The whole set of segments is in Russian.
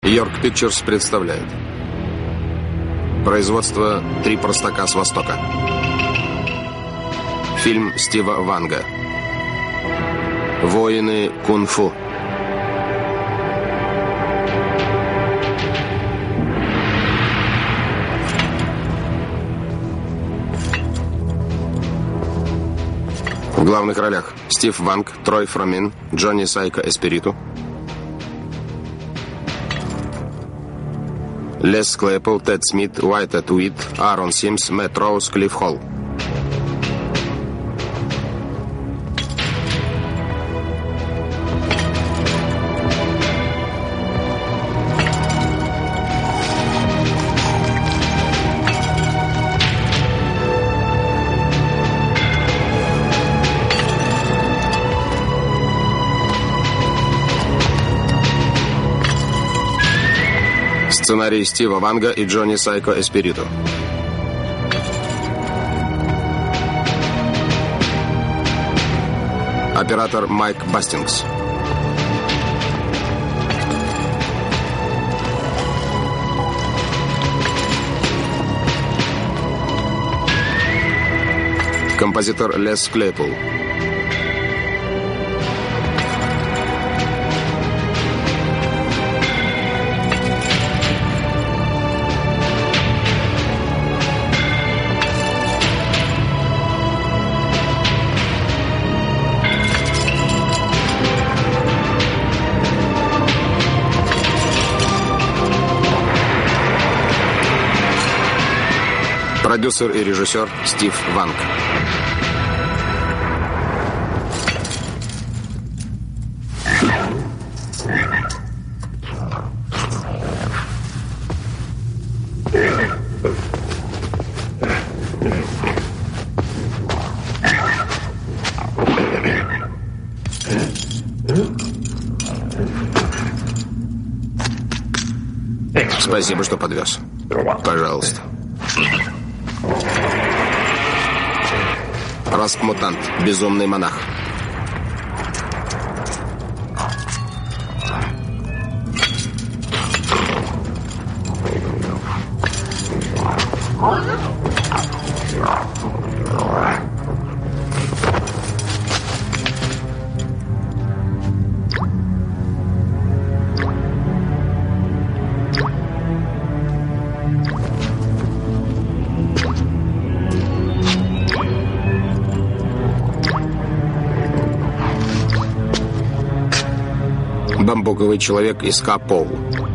York Pictures представляет. Производство «Три простака с Востока». Фильм Стива Ванга. «Воины кунг-фу». В главных ролях Стив Ванг, Трой Фромин, Джонни Сайко Эспириту, Лес Клэйпл, Тед Смит, Уайт Атуит, Аарон Симс, Мэтт Роуз, Клифф Холл. Сценарий Стива Ванга и Джонни Сайко Эспириту. Оператор Майк Бастингс. Композитор Лес Клэйпл. Продюсер и режиссер Стив Ванг. Спасибо, что подвез. Пожалуйста. Распмутант. Безумный монах. Бамбуковый человек из Капоу.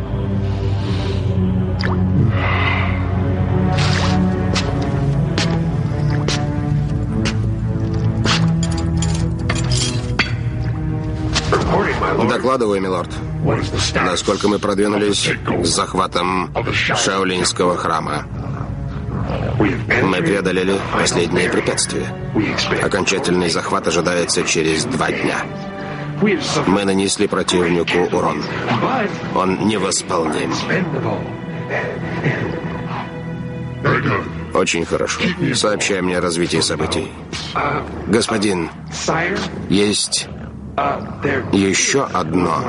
Докладываю, милорд. Насколько мы продвинулись с захватом Шаолиньского храма? Мы преодолели последние препятствия. Окончательный захват ожидается через 2 дня. Мы нанесли противнику урон. Он невосполним. Очень хорошо. Сообщай мне о развитии событий. Господин, есть еще одно.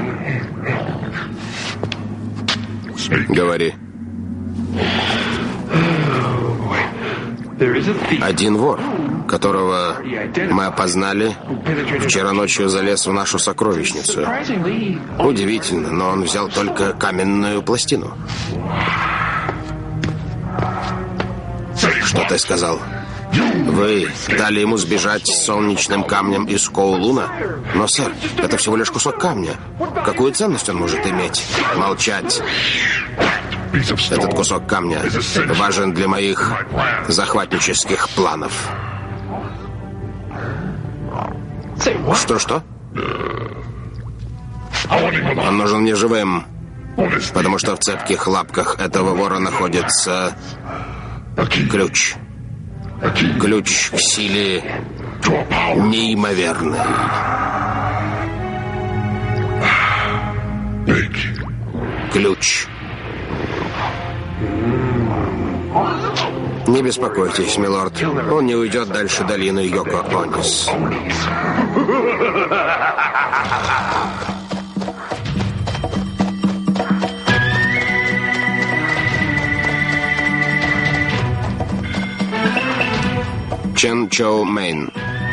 Говори. Один вор, которого мы опознали, вчера ночью залез в нашу сокровищницу. Удивительно, но он взял только каменную пластину. Что ты сказал? Вы дали ему сбежать с солнечным камнем из Коулуна? Но, сэр, это всего лишь кусок камня. Какую ценность он может иметь? Молчать. Этот кусок камня важен для моих захватнических планов. Что? Он нужен мне живым, потому что в цепких лапках этого вора находится ключ. Ключ к силе неимоверной. Ключ. Не беспокойтесь, милорд. Он не уйдет дальше долины Йоко-Онис. Чен Чоу Мэйн.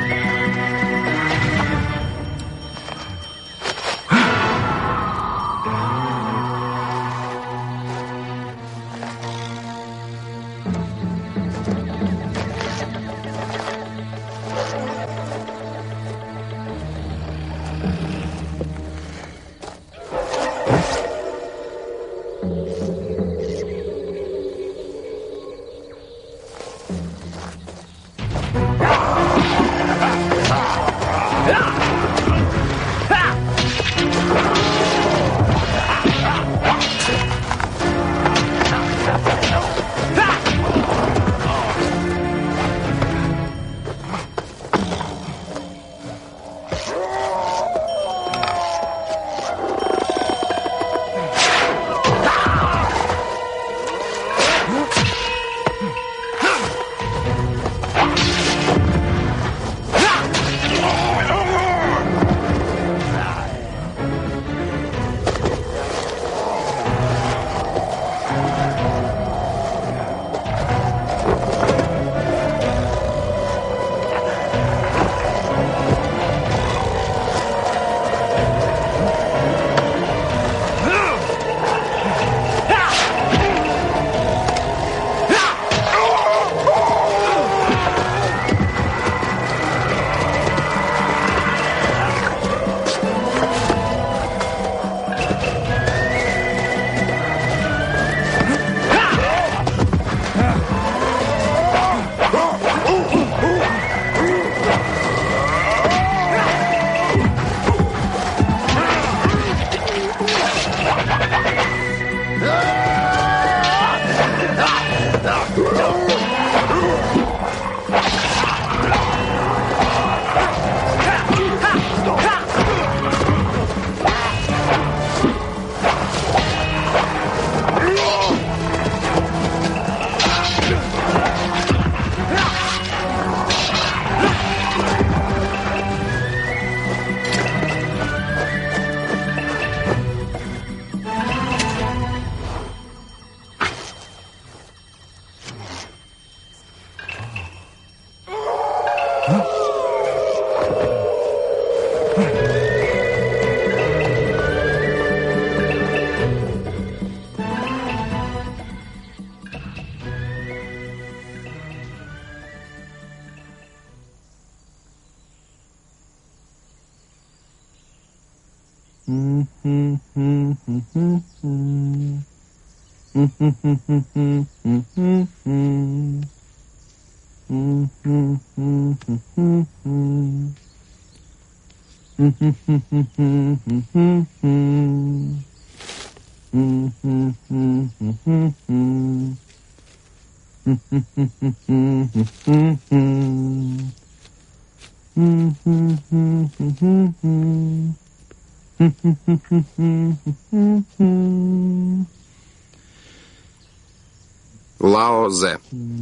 Лао Зе.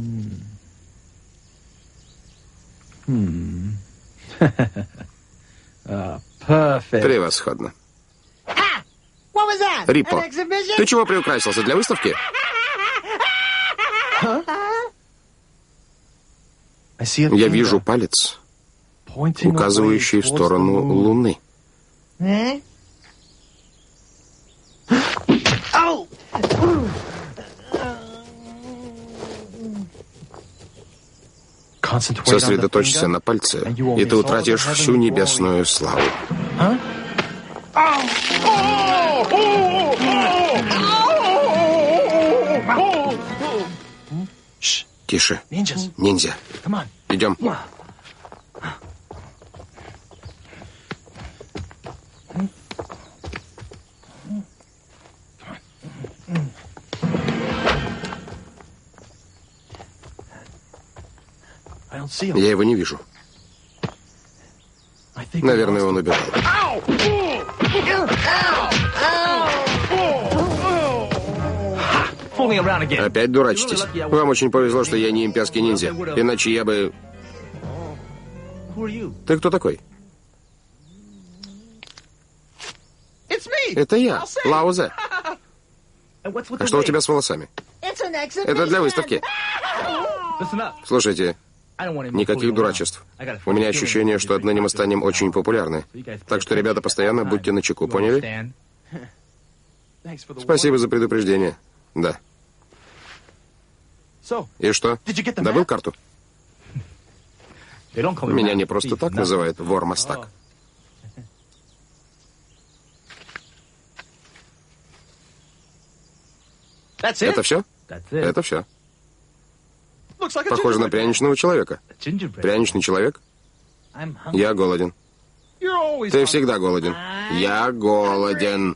Превосходно. Риппо, ты чего приукрасился? Для выставки? Я вижу палец, указывающий в сторону Луны. Сосредоточься на пальце, и ты утратишь всю небесную славу. Тише. Ниндзя. Идем. Я его не вижу. Наверное, он убежал. Опять дурачитесь? Вам очень повезло, что я не имперский ниндзя. Иначе я бы... Ты кто такой? Это я, Лао Зе. А что у тебя с волосами? Это для выставки. Слушайте, Никаких дурачеств. У меня ощущение, что отныне мы станем очень популярны. Так что, ребята, постоянно будьте начеку, поняли? Спасибо за предупреждение. Да. И что? Добыл карту? Меня не просто так называют вор-мастак. Это все? Это все. Похоже на пряничного человека. Пряничный человек? Я голоден. Ты всегда голоден. Я голоден.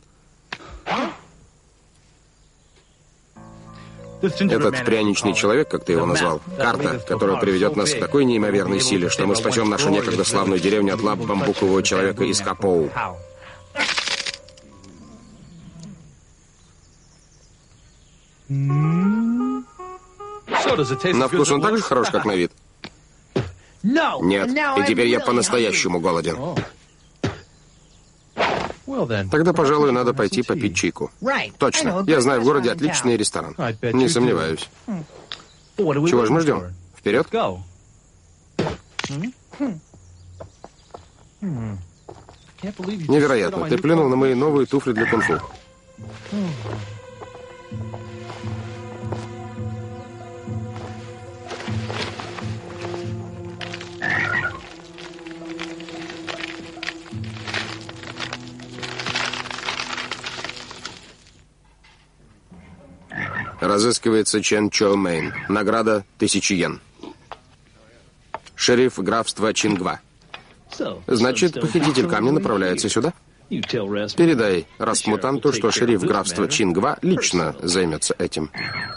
Этот пряничный человек, как ты его назвал, карта, которая приведет нас к такой неимоверной силе, что мы спасем нашу некогда славную деревню от лап бамбукового человека из Капоу. На вкус он так же хорош, как на вид? Нет, и теперь я по-настоящему голоден. Тогда, пожалуй, надо пойти попить чайку. Точно. Я знаю в городе отличный ресторан. Не сомневаюсь. Чего же мы ждем? Вперед? Невероятно. Ты плюнул на мои новые туфли для кунг-фу. Разыскивается Чен Чоу Мэйн. Награда 1000 йен. Шериф графства Чингва. Значит, похититель камня направляется сюда? Передай Растмутанту, что шериф графства Чингва лично займется этим.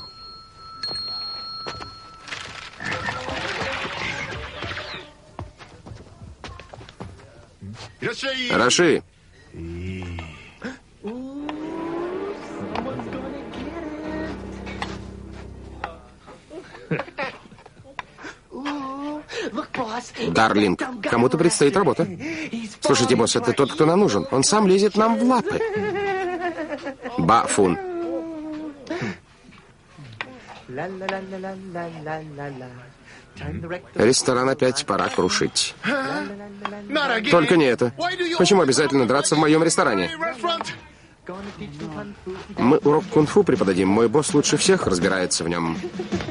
Раши! Дарлинг, кому-то предстоит работа. Слушайте, босс, это тот, кто нам нужен. Он сам лезет нам в лапы. Бафун. Ресторан опять пора крушить. Только не это. Почему обязательно драться в моем ресторане? Мы урок кунг-фу преподадим. Мой босс лучше всех разбирается в нем.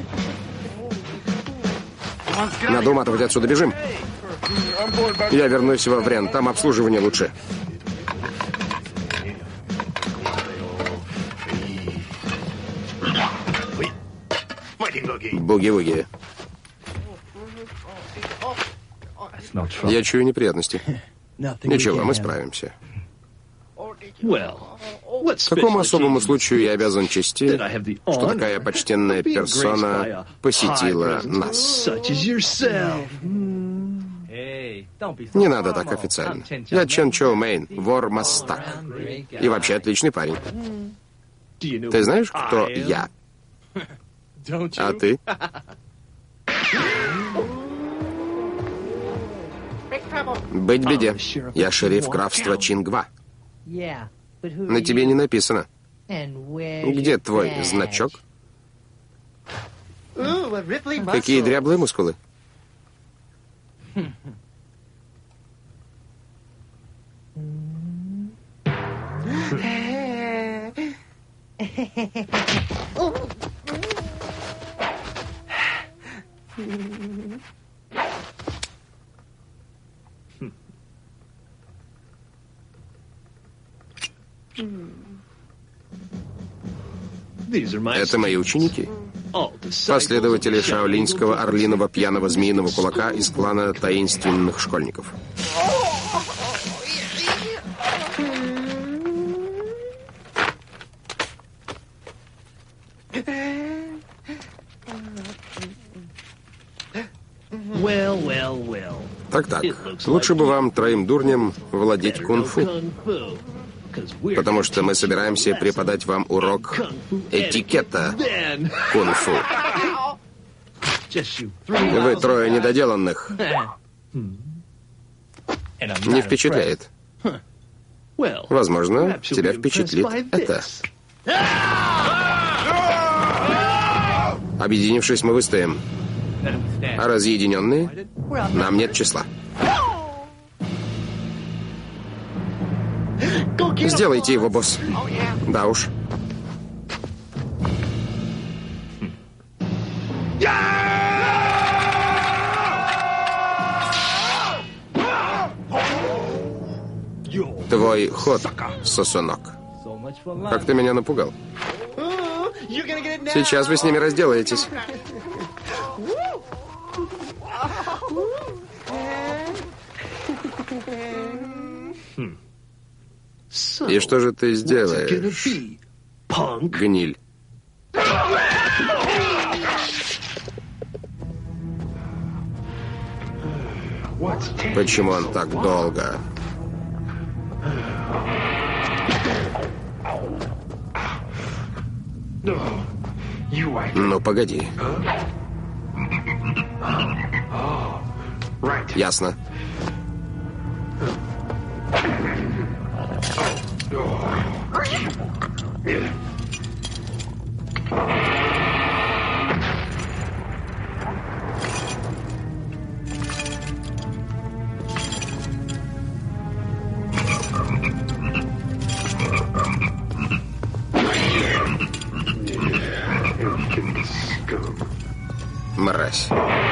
Надо уматывать отсюда, бежим. Я вернусь во Врен, там обслуживание лучше. Буги-вуги. Я чую неприятности. Ничего, мы справимся. Какому особому случаю я обязан чести, что такая почтенная персона посетила нас? Не надо так официально. Я Чен Чоу Мэйн, вор-мастак. И вообще отличный парень. Ты знаешь, кто я? А ты? Быть беде. Я шериф графства Чингва. На тебе не написано. Где твой значок? Какие дряблые мускулы. Это мои ученики. Последователи шаолиньского орлиного пьяного змеиного кулака из клана таинственных школьников. Так-так, лучше бы вам, троим дурням, владеть кунг-фу. Потому что мы собираемся преподать вам урок этикета кунг-фу. Вы трое недоделанных. Не впечатляет. Возможно, тебя впечатлит это. Объединившись, мы выстоим. А разъединенные? Нам нет числа. Сделайте его, босс. Да уж. Твой ход, сосунок. Как ты меня напугал. Сейчас вы с ними разделаетесь. И что же ты сделаешь, гниль? Почему он так долго? Ну, погоди. Ясно. Мразь.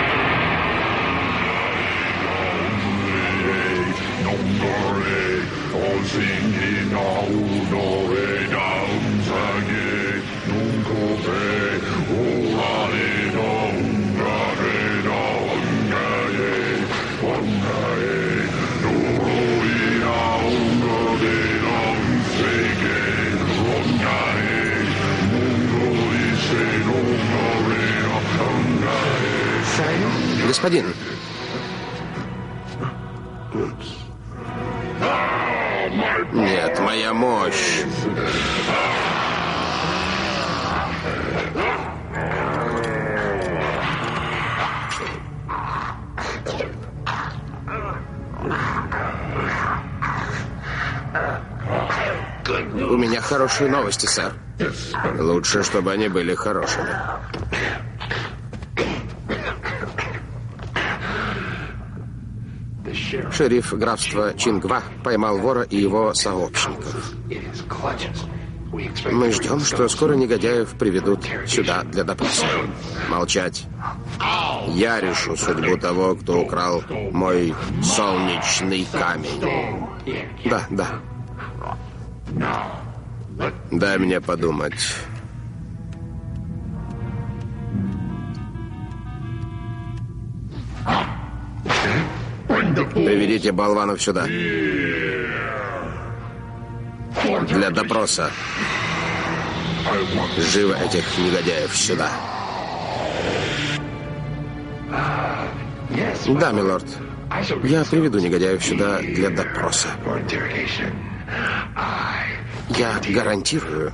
Господин. Нет, моя мощь. У меня хорошие новости, сэр. Лучше, чтобы они были хорошими. Шериф графства Чингва поймал вора и его сообщников. Мы ждем, что скоро негодяев приведут сюда для допроса. Молчать. Я решу судьбу того, кто украл мой солнечный камень. Да. Дай мне подумать. Приведите болванов сюда. Для допроса. Живо этих негодяев сюда. Да, милорд. Я приведу негодяев сюда для допроса. Я гарантирую.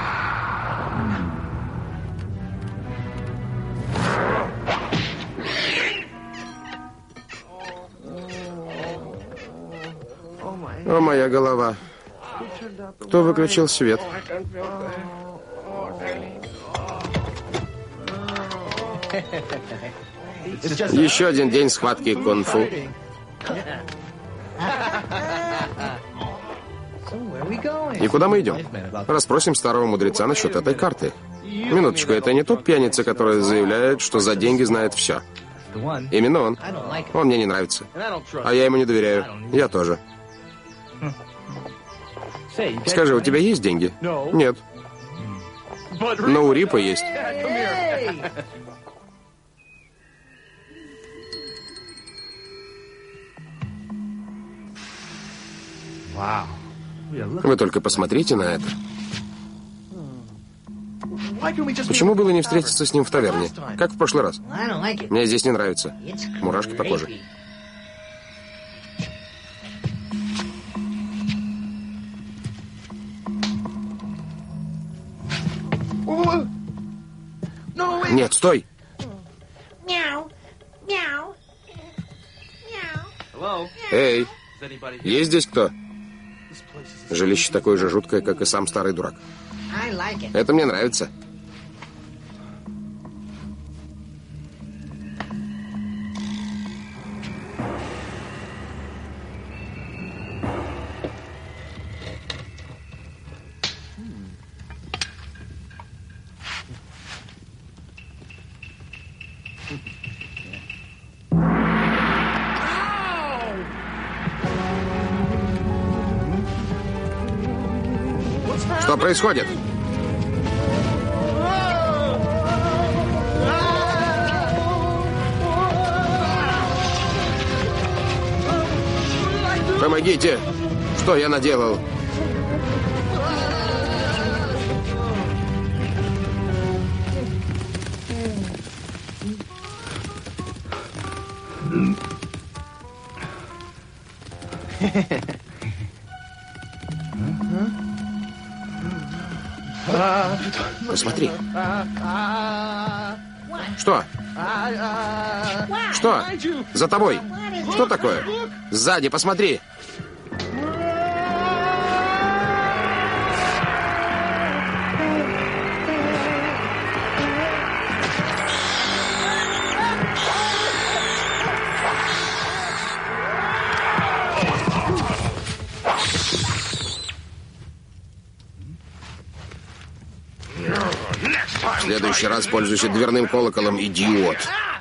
О, моя голова. Кто выключил свет? Еще один день схватки кунг-фу. И куда мы идем? Расспросим старого мудреца насчет этой карты. Минуточку, это не тот пьяница, который заявляет, что за деньги знает все. Именно он. Он мне не нравится. А я ему не доверяю. Я тоже. Скажи, у тебя есть деньги? Нет. Но у Рипа есть. Вы только посмотрите на это. Почему было не встретиться с ним в таверне, как в прошлый раз? Мне здесь не нравится. Мурашки по коже. Нет, стой! Эй, есть здесь кто? Жилище такое же жуткое, как и сам старый дурак. Это мне нравится. Что происходит? Помогите! Что я наделал? Посмотри. Что? Что? За тобой. Что такое? Сзади, посмотри. В следующий раз пользуйся дверным колоколом, идиот.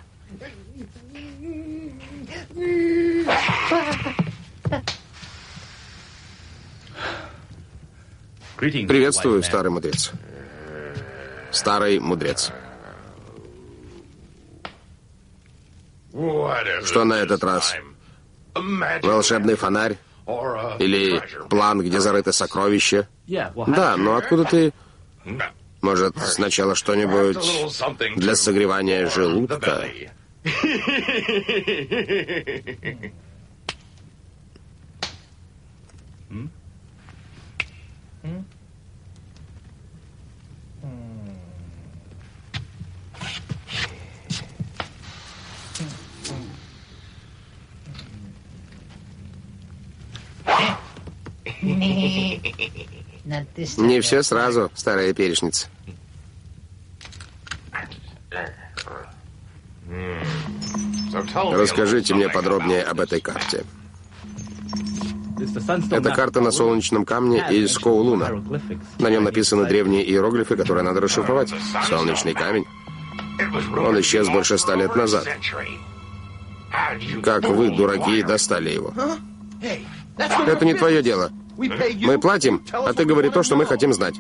Приветствую, старый мудрец. Старый мудрец. Что на этот раз? Волшебный фонарь? Или план, где зарыто сокровище? Да, но откуда ты... Может, сначала что-нибудь для согревания желудка? Не все сразу, старая перечница. Расскажите мне подробнее об этой карте. Это карта на солнечном камне из Коулуна. На нем написаны древние иероглифы, которые надо расшифровать. Солнечный камень. Он исчез больше 100 лет назад. Как вы, дураки, достали его? Это не твое дело. Мы платим, а ты говори то, что мы хотим знать.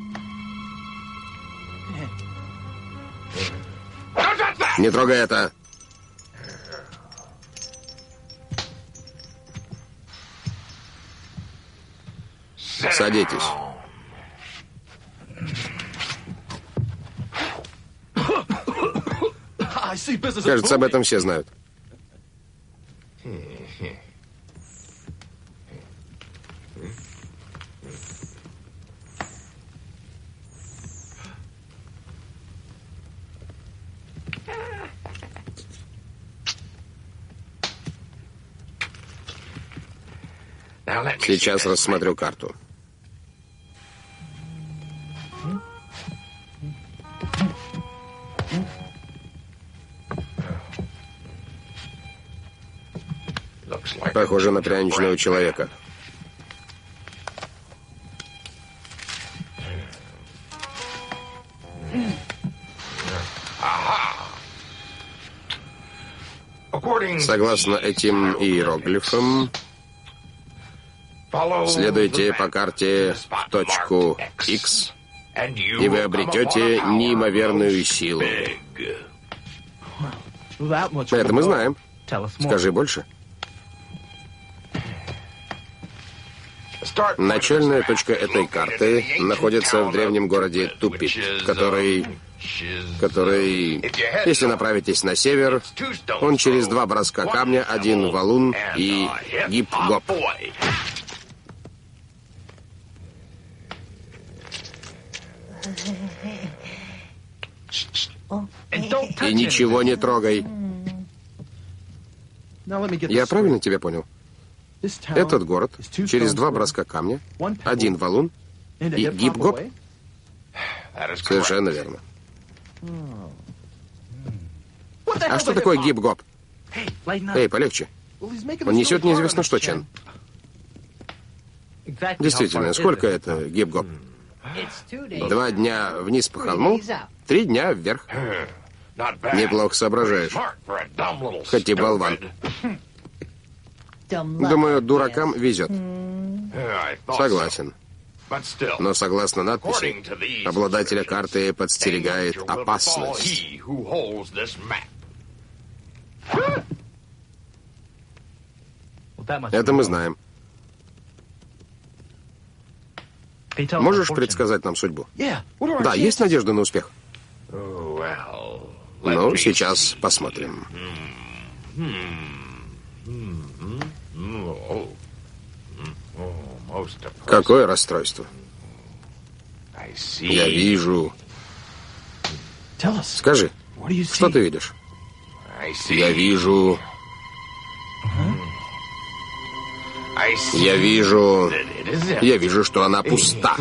Не трогай это. Садитесь. Кажется, об этом все знают. Сейчас рассмотрю карту. Похоже на пряничного человека. Согласно этим иероглифам, следуйте по карте в точку X, и вы обретете неимоверную силу. Это мы знаем. Скажи больше. Начальная точка этой карты находится в древнем городе Тупит, который, если направитесь на север, он через 2 броска камня, 1 валун и гип-гоп. И ничего не трогай. Я правильно тебя понял? Этот город через 2 броска камня, 1 валун и гип-гоп? Совершенно верно. А что такое гип-гоп? Эй, полегче. Он несет неизвестно что, Чен. Действительно, сколько это гип-гоп? 2 дня вниз по холму, 3 дня вверх. Неплохо соображаешь. Хоть и болван. Думаю, дуракам везет. Согласен. Но согласно надписи, обладателя карты подстерегает опасность. Это мы знаем. Можешь предсказать нам судьбу? Да, есть надежда на успех. Ну, сейчас посмотрим. Какое расстройство? Я вижу... Скажи, что ты видишь? Я вижу... Я вижу, что она пуста.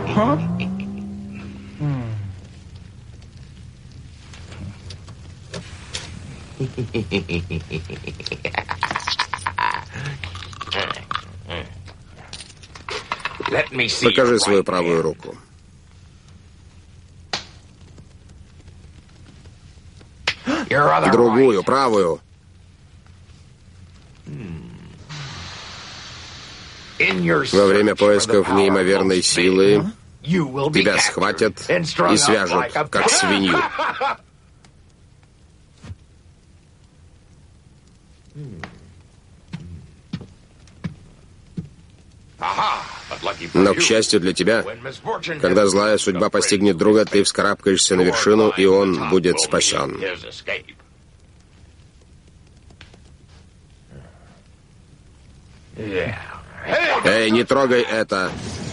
Покажи свою правую руку. Другую, правую. Во время поисков неимоверной силы тебя схватят и свяжут, как свинью. Но, к счастью для тебя, когда злая судьба постигнет друга, ты вскарабкаешься на вершину, и он будет спасен. Эй, не трогай это!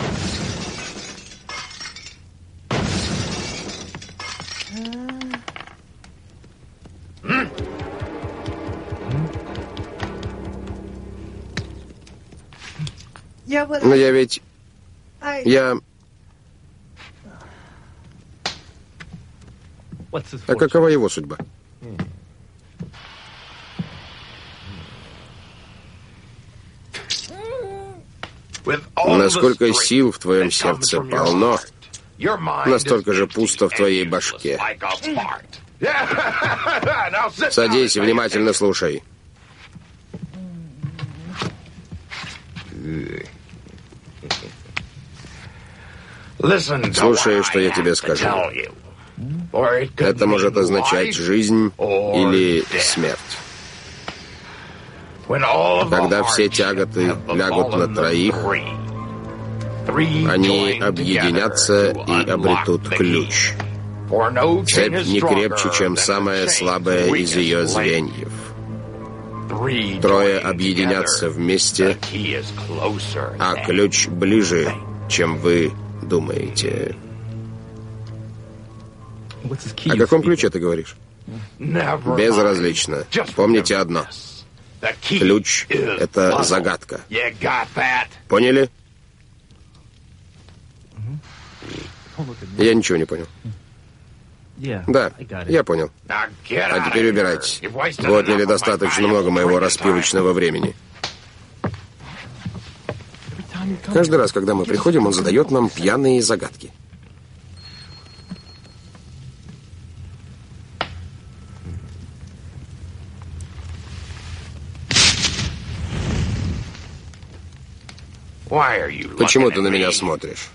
Но я ведь... А какова его судьба? Насколько сил в твоем сердце полно, настолько же пусто в твоей башке. Садись и внимательно слушай. Слушай, что я тебе скажу. Это может означать жизнь или смерть. Когда все тяготы лягут на троих, они объединятся и обретут ключ. Цепь не крепче, чем самая слабая из ее звеньев. Трое объединятся вместе, а ключ ближе, чем вы думаете. О каком ключе ты говоришь? Безразлично. Помните одно. Ключ — это загадка. Поняли? Я ничего не понял. Да, я понял. А теперь убирайтесь. Вы отняли достаточно много моего распивочного времени. Каждый раз, когда мы приходим, он задает нам пьяные загадки. Почему ты на меня смотришь?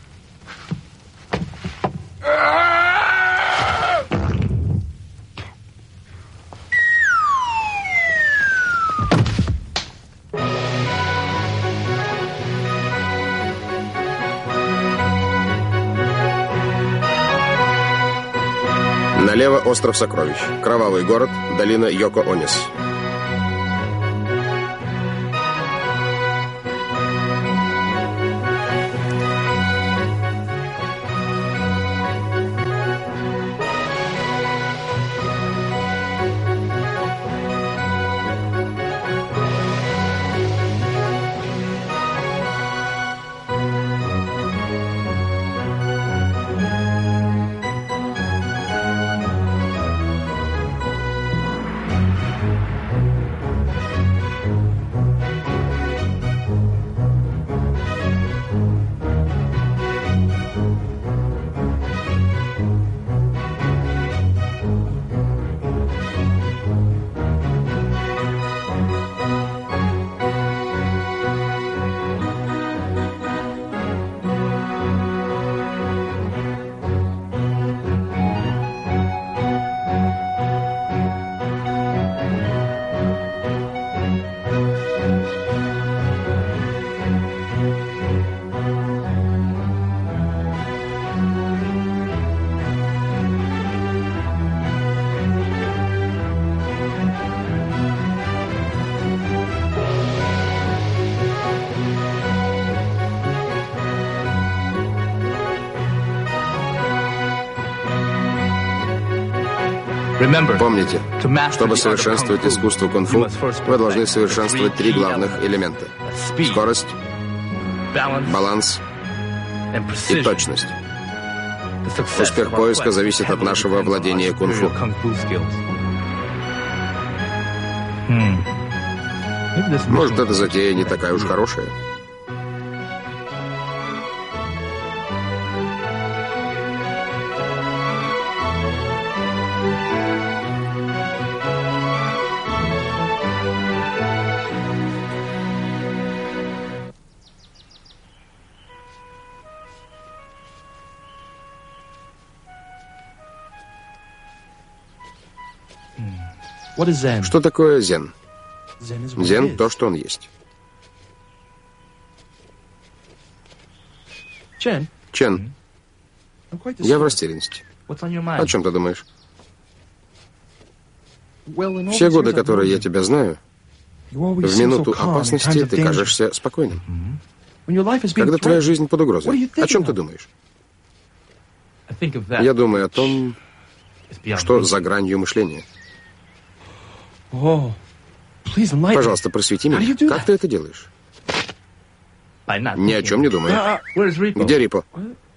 Налево остров Сокровищ. Кровавый город, долина Йоко-Онис. Помните, чтобы совершенствовать искусство кунг-фу, вы должны совершенствовать 3 главных элемента. Скорость, баланс и точность. Успех поиска зависит от нашего владения кунг-фу. Может, эта затея не такая уж хорошая? Что такое дзен? Дзен — то, что он есть. Чен, я в растерянности. О чем ты думаешь? Все годы, которые я тебя знаю, в минуту опасности ты кажешься спокойным. Когда твоя жизнь под угрозой, о чем ты думаешь? Я думаю о том, что за гранью мышления. Пожалуйста, просвети меня. Как ты это делаешь? Ни о чем не думаю. Где Рипо?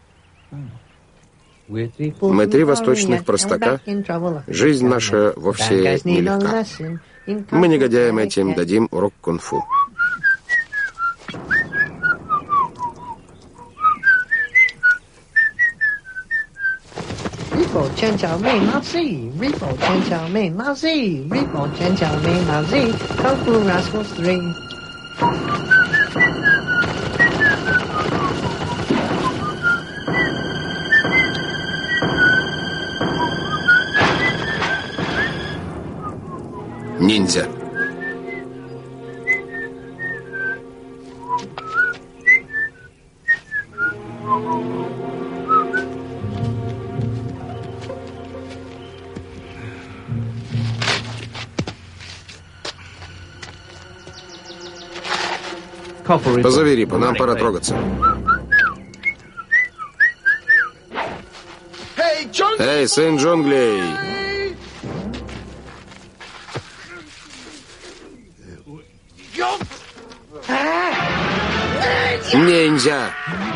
Мы 3 восточных простака. Жизнь наша вовсе нелегка. Мы негодяям этим дадим урок кунг-фу. Repo Chen Chao Mei Nazi, Repo Chen Chao Mei Nazi, Repo Chen Chao Mei Nazi, Kung Fu Rascals 3. Ниндзя. Позови Рипо, нам пора трогаться. Эй, сын джунглей! Ниндзя!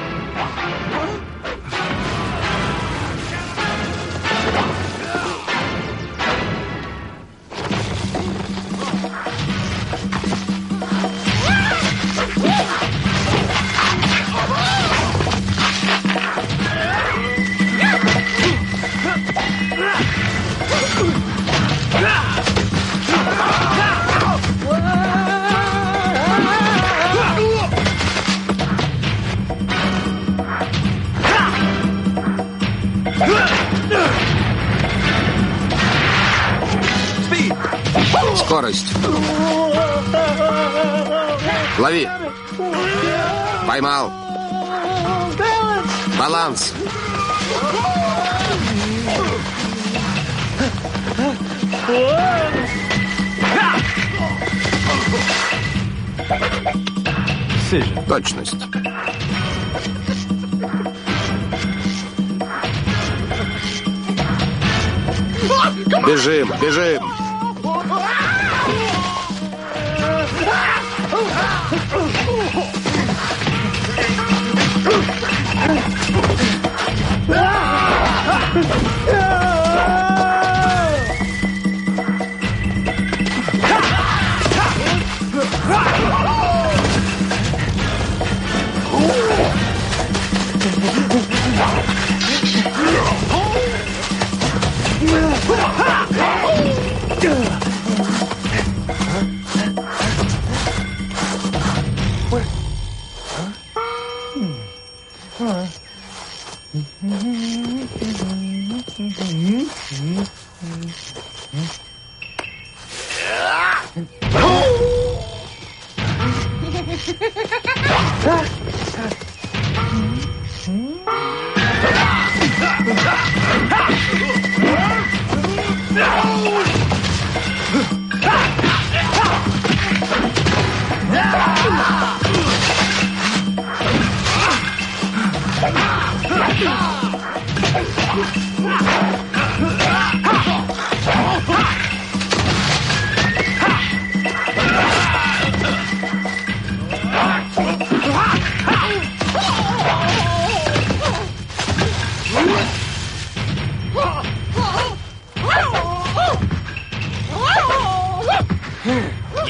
Скорость. Лови. Поймал. Баланс. Точность. Бежим, бежим.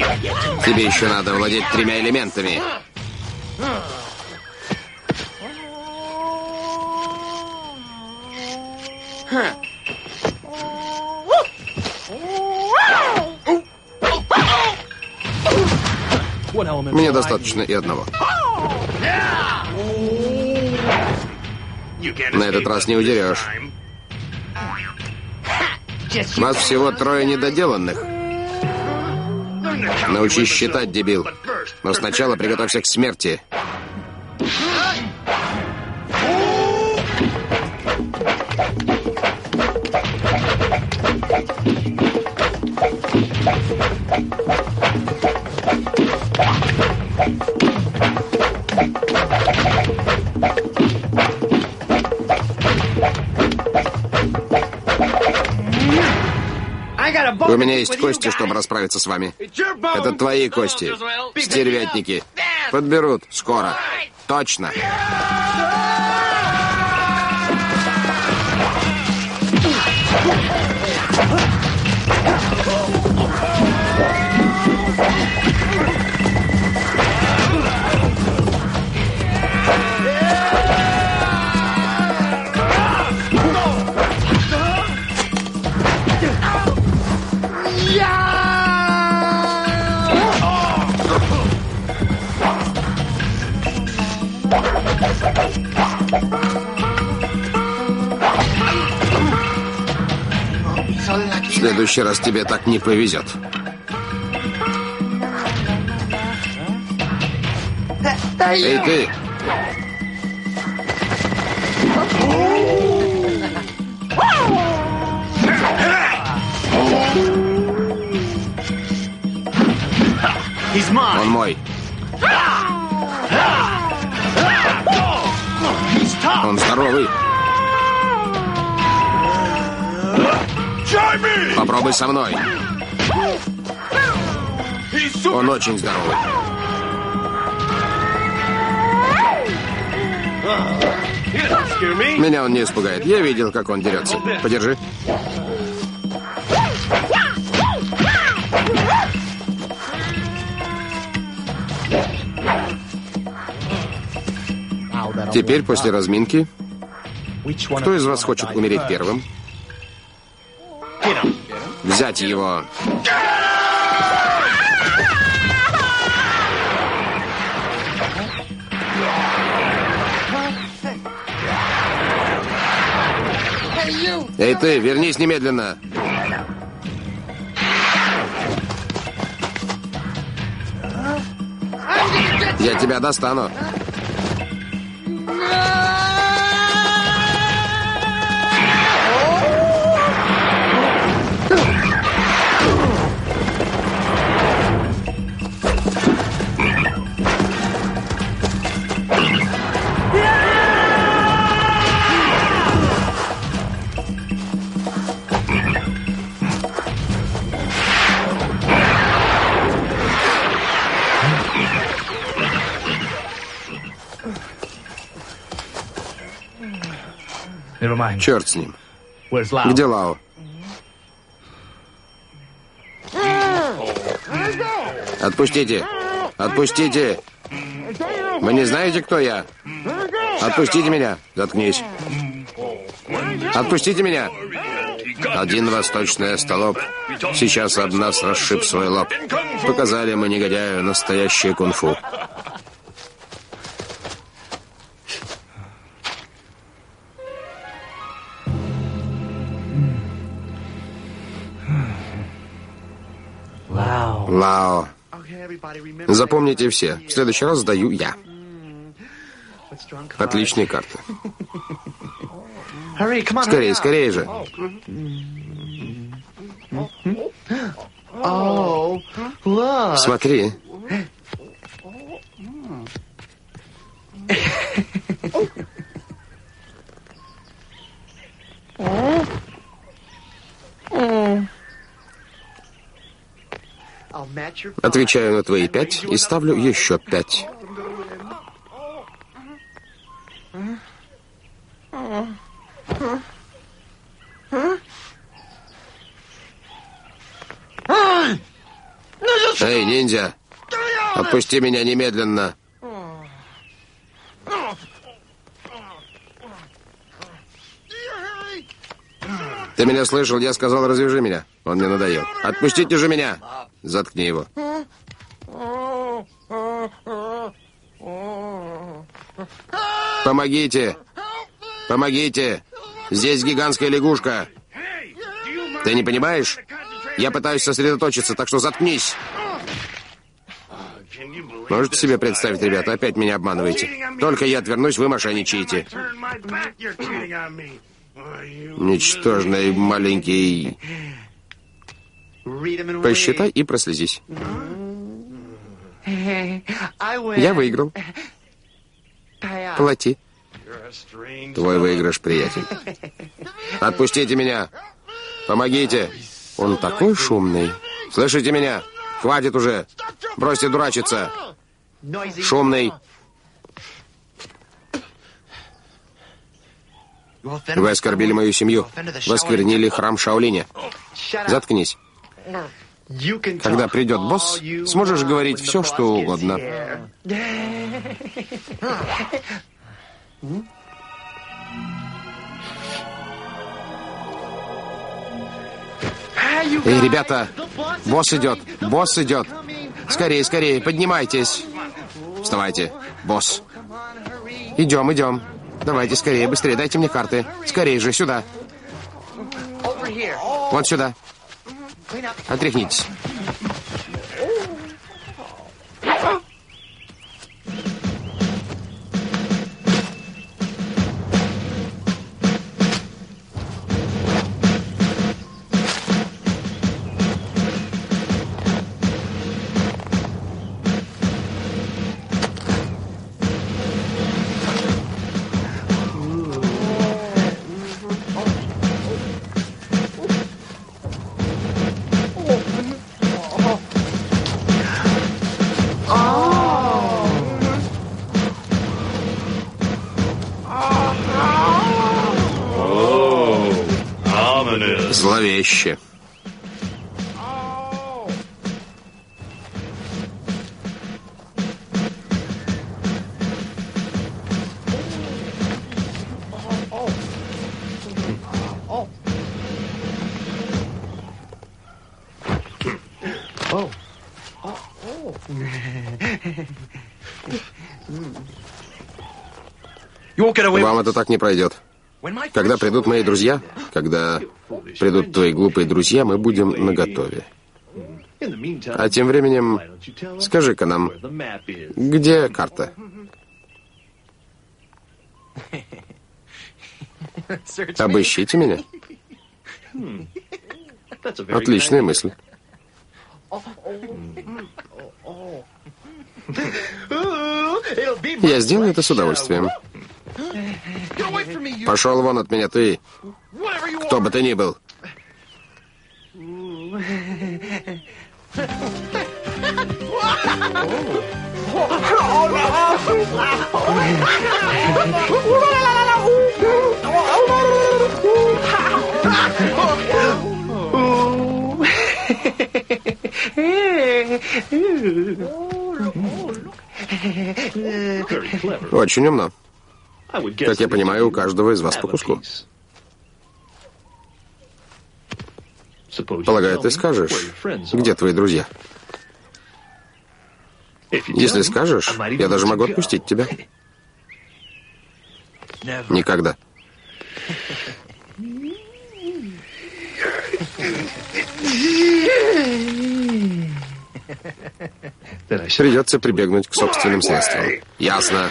Тебе еще надо владеть 3 элементами. Мне достаточно и одного. На этот раз не удерешь. Вас всего 3 недоделанных. Научись считать, дебил. Но сначала приготовься к смерти. У меня есть кости, чтобы расправиться с вами. Это твои кости. Стервятники. Подберут скоро. Точно. В следующий раз тебе так не повезет. Эй, ты! Он мой. Он здоровый. Попробуй со мной. Он очень здоровый. Меня он не испугает. Я видел, как он дерется. Подержи. Теперь, после разминки, кто из вас хочет умереть первым? Взять его. Эй, ты, вернись немедленно. Я тебя достану. Черт с ним. Где Лао? Отпустите! Отпустите! Вы не знаете, кто я? Отпустите меня! Заткнись! Отпустите меня! Один восточный остолоп сейчас об нас расшиб свой лоб. Показали мы негодяю настоящее кунг-фу. Лао. Запомните все. В следующий раз сдаю я. Отличные карты. Скорее, скорее же. Смотри. Отвечаю на твои 5 и ставлю еще 5. Эй, ниндзя! Отпусти меня немедленно! Ты меня слышал? Я сказал, развяжи меня. Он мне надоел. Отпустите же меня! Заткни его. Помогите! Помогите! Здесь гигантская лягушка. Ты не понимаешь? Я пытаюсь сосредоточиться, так что заткнись. Можете себе представить, ребята, опять меня обманываете. Только я отвернусь, вы мошенничаете. Ничтожный маленький... Посчитай и прослезись. Я выиграл. Плати. Твой выигрыш, приятель. Отпустите меня. Помогите. Он такой шумный. Слышите меня? Хватит уже. Бросьте дурачиться. Шумный. Вы оскорбили мою семью. Вы осквернили храм Шаолиня. Заткнись. Когда придет босс, сможешь говорить все, что угодно. Эй, ребята, босс идет, босс идет. Скорее, скорее, поднимайтесь. Вставайте, босс. Идем, идем. Давайте скорее, быстрее, дайте мне карты. Скорее же, сюда. Вот сюда. Отряхнитесь. Зловеще. Вам это так не пройдет. Когда придут мои друзья, когда придут твои глупые друзья, мы будем наготове. А тем временем, скажи-ка нам, где карта? Обыщите меня. Отличная мысль. Я сделаю это с удовольствием. Пошел вон от меня, ты. Кто бы ты ни был. Очень умно. Как я понимаю, у каждого из вас по куску. Полагаю, ты скажешь, где твои друзья? Если скажешь, я даже могу отпустить тебя. Никогда. Придется прибегнуть к собственным средствам. Ясно.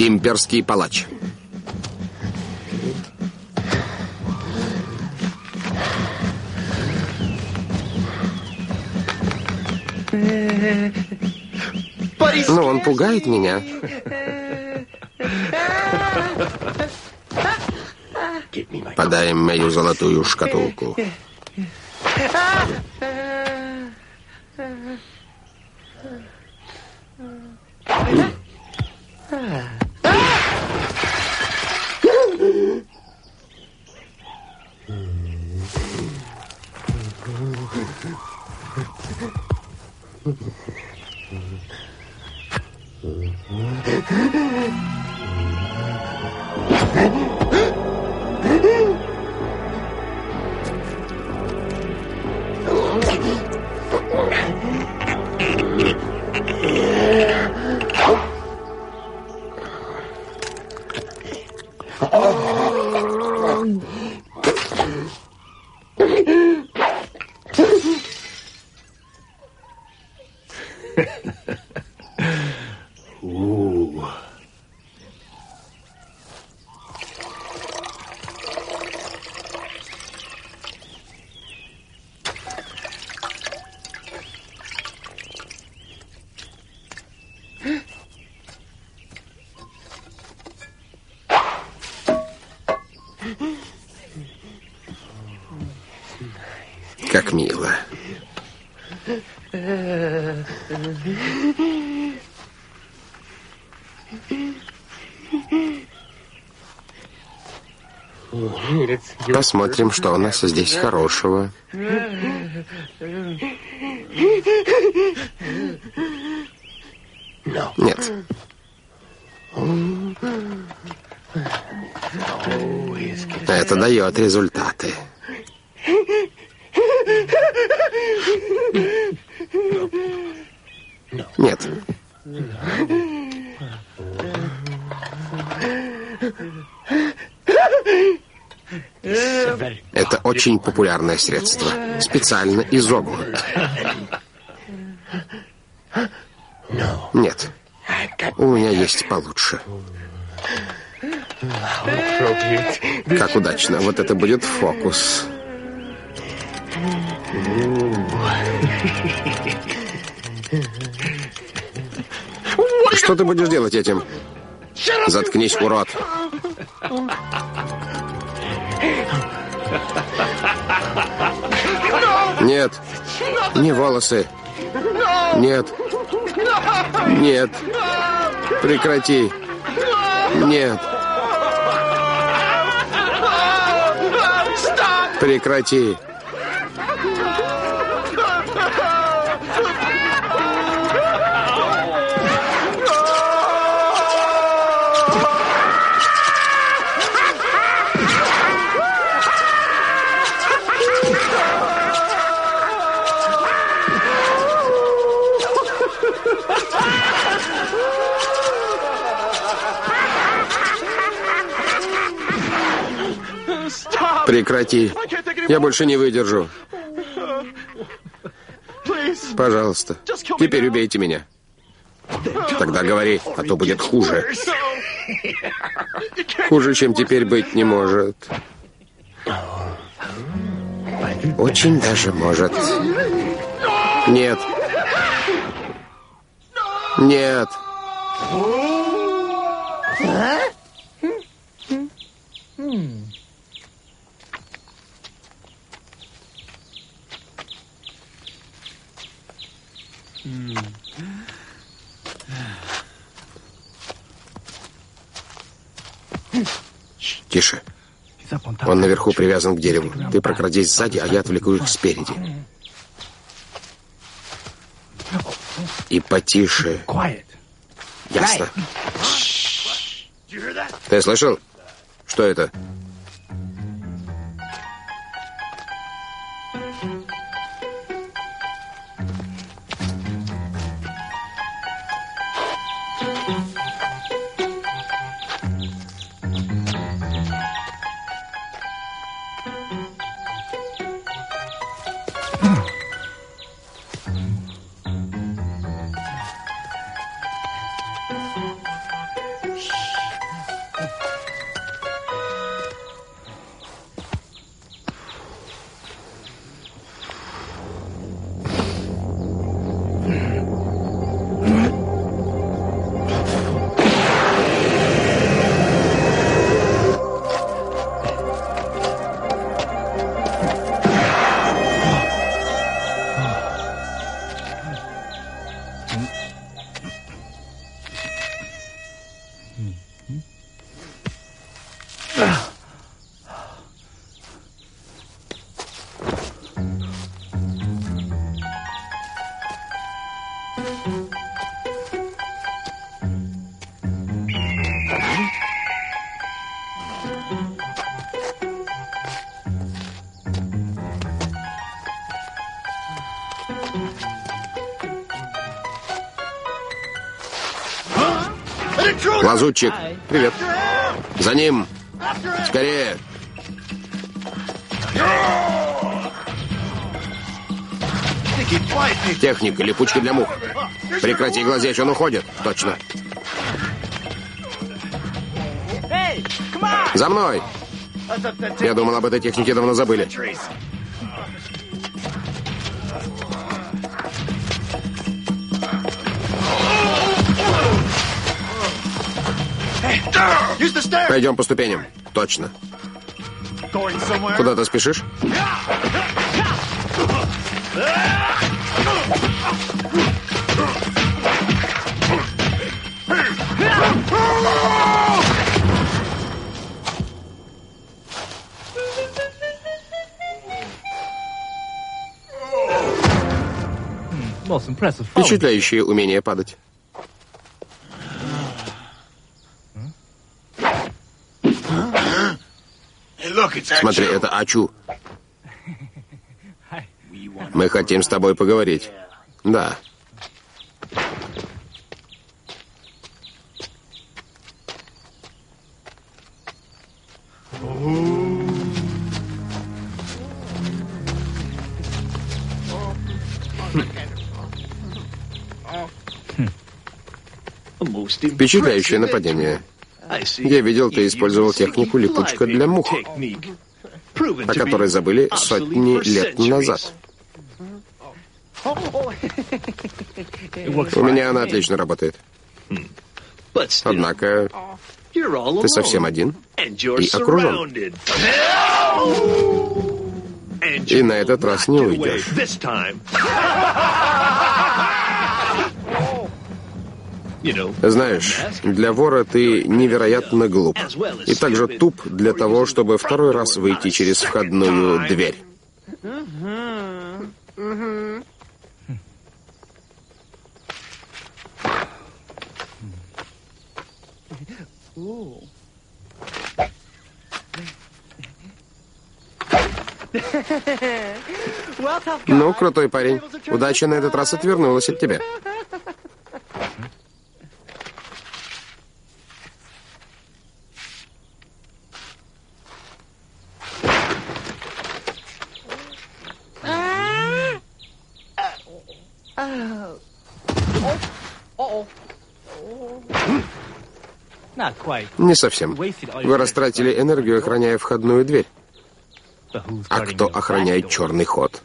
Имперский палач. Но он пугает меня. Подай им мою золотую шкатулку. Как мило. Посмотрим, что у нас здесь хорошего. Нет. Это дает результаты. Нет. Это очень популярное средство. Специально изогнут. Нет. У меня есть получше. Как удачно. Вот это будет фокус. Что ты будешь делать этим? Заткнись, урод. Нет. Не волосы. Нет. Нет. Прекрати. Нет. Прекрати. Прекрати. Я больше не выдержу. Пожалуйста. Теперь убейте меня. Тогда говори, а то будет хуже. Хуже, чем теперь, быть не может. Очень даже может. Нет. Нет. Тише. Он наверху привязан к дереву. Ты прокрадись сзади, а я отвлеку их спереди. И потише. Ясно. Ты слышал? Что это? Лазутчик, привет. За ним. Скорее. Техника, липучки для мух. Прекрати глазеть, он уходит. Точно. За мной. Я думал, об этой технике давно забыли. Пойдем по ступеням. Точно. Куда ты спешишь? Впечатляющее умение падать. Смотри, это Ачу. Мы хотим с тобой поговорить. Да. Впечатляющее нападение. Я видел, ты использовал технику липучка для мух, о которой забыли сотни лет назад. У меня она отлично работает. Однако ты совсем один и окружен. И на этот раз не уйдешь. Знаешь, для вора ты невероятно глуп. И также туп для того, чтобы второй раз выйти через входную дверь. Ну, крутой парень. Удача на этот раз отвернулась от тебя. Не совсем. Вы растратили энергию, охраняя входную дверь. А кто охраняет черный ход?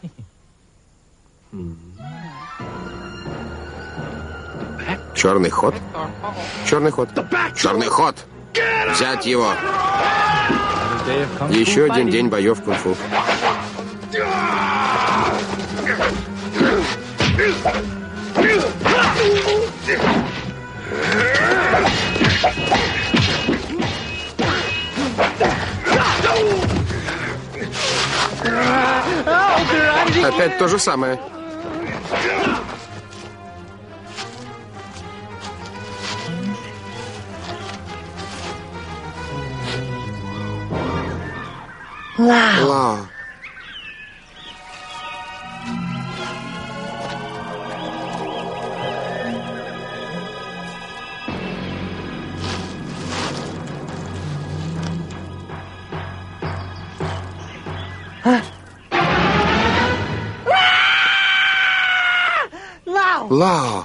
Черный ход? Черный ход. Черный ход! Взять его! Еще один день боев кунг-фу. Опять то же самое. Лао. Лао.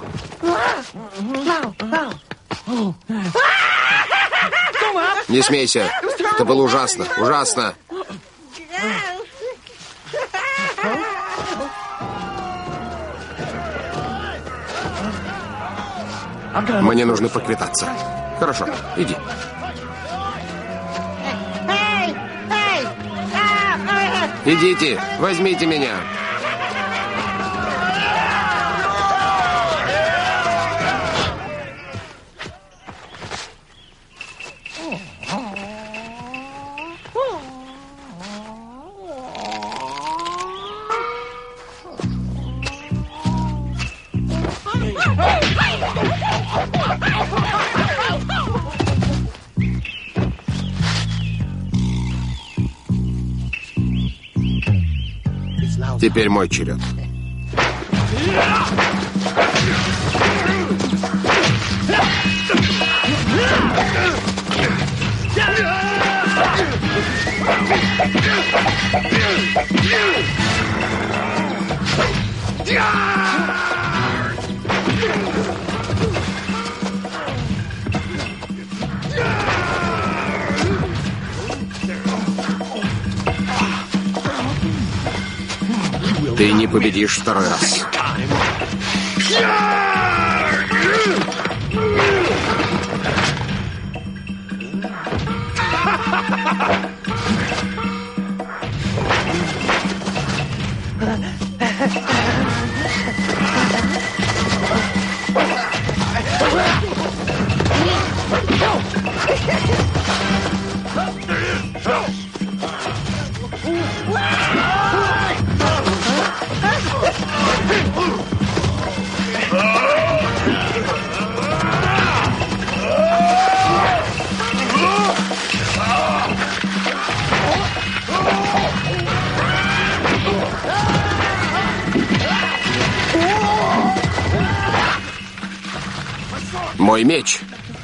Не смейся. Это было ужасно. Ужасно. Мне нужно поквитаться. Хорошо, иди. Идите, возьмите меня. Теперь мой черед. Ты не победишь второй раз. Мой меч.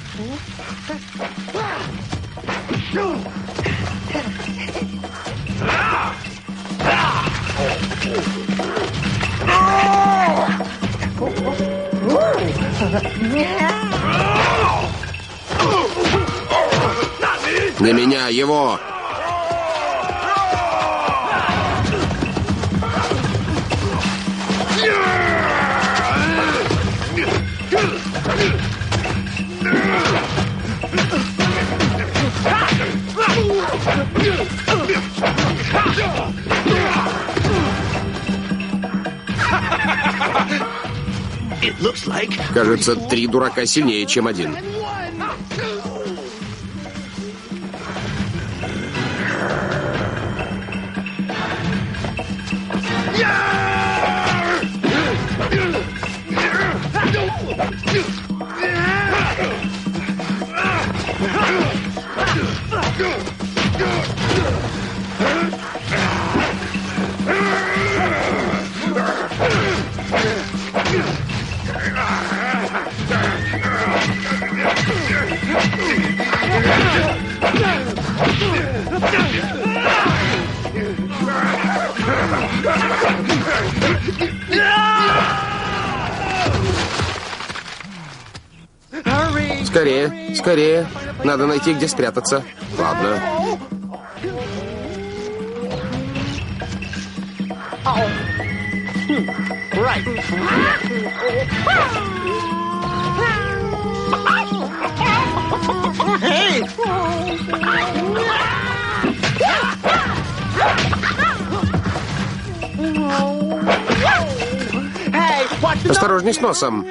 На меня его! Кажется, 3 дурака сильнее, чем один. Скорее, скорее. Надо найти, где спрятаться. Ладно. Осторожней с носом.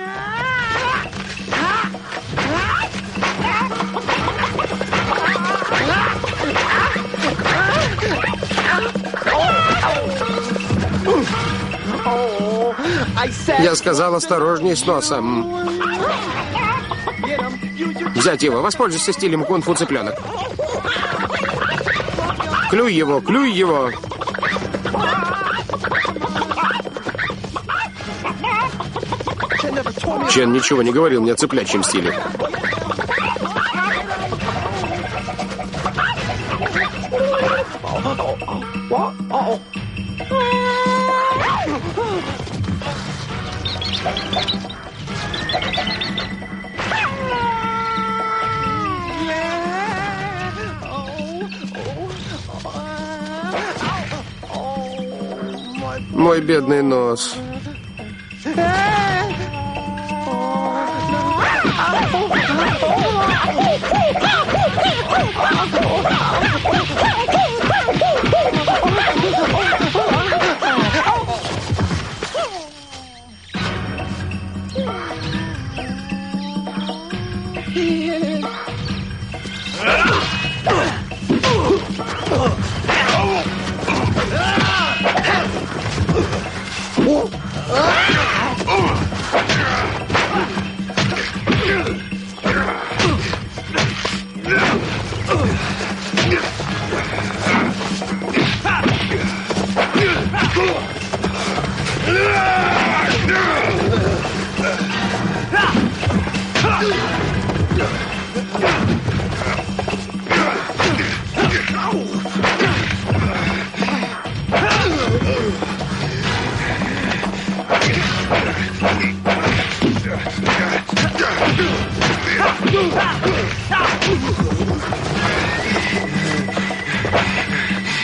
Я сказал, осторожней с носом. Взять его, воспользуйся стилем кунг-фу цыпленок. Клюй его, клюй его. Чен ничего не говорил мне о цыплячьем стиле. Мой бедный нос.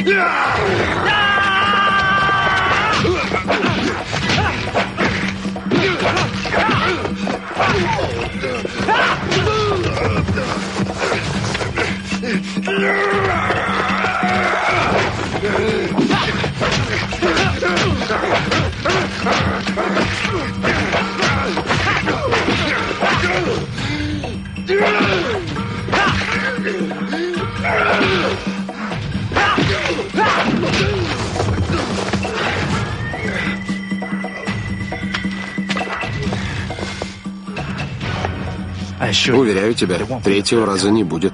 Уверяю тебя, третьего раза не будет.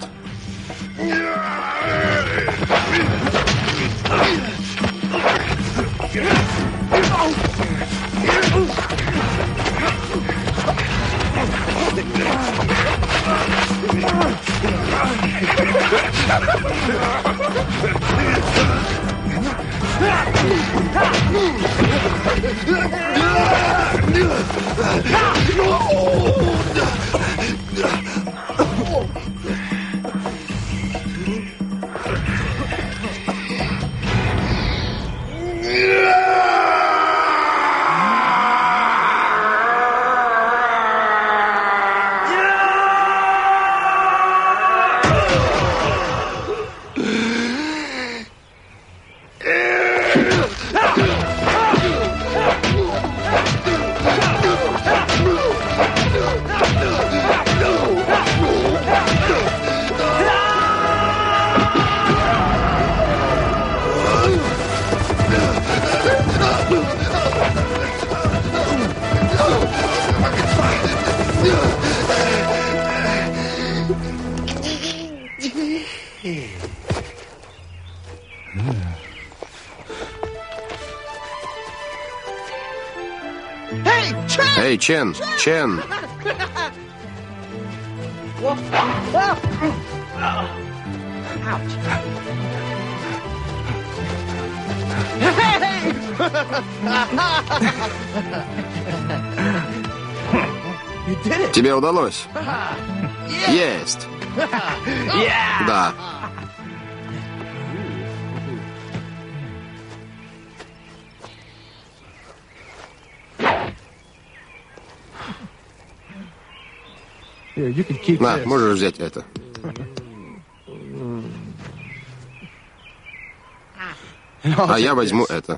Эй, Чен! Чен! Тебе удалось? Есть! Да. На, можешь взять это. А я возьму это.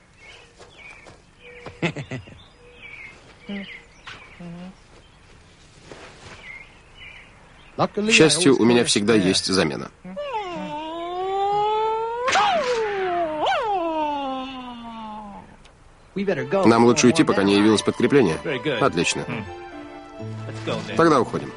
К счастью, у меня всегда есть замена. Нам лучше уйти, пока не явилось подкрепление. Отлично. Тогда уходим.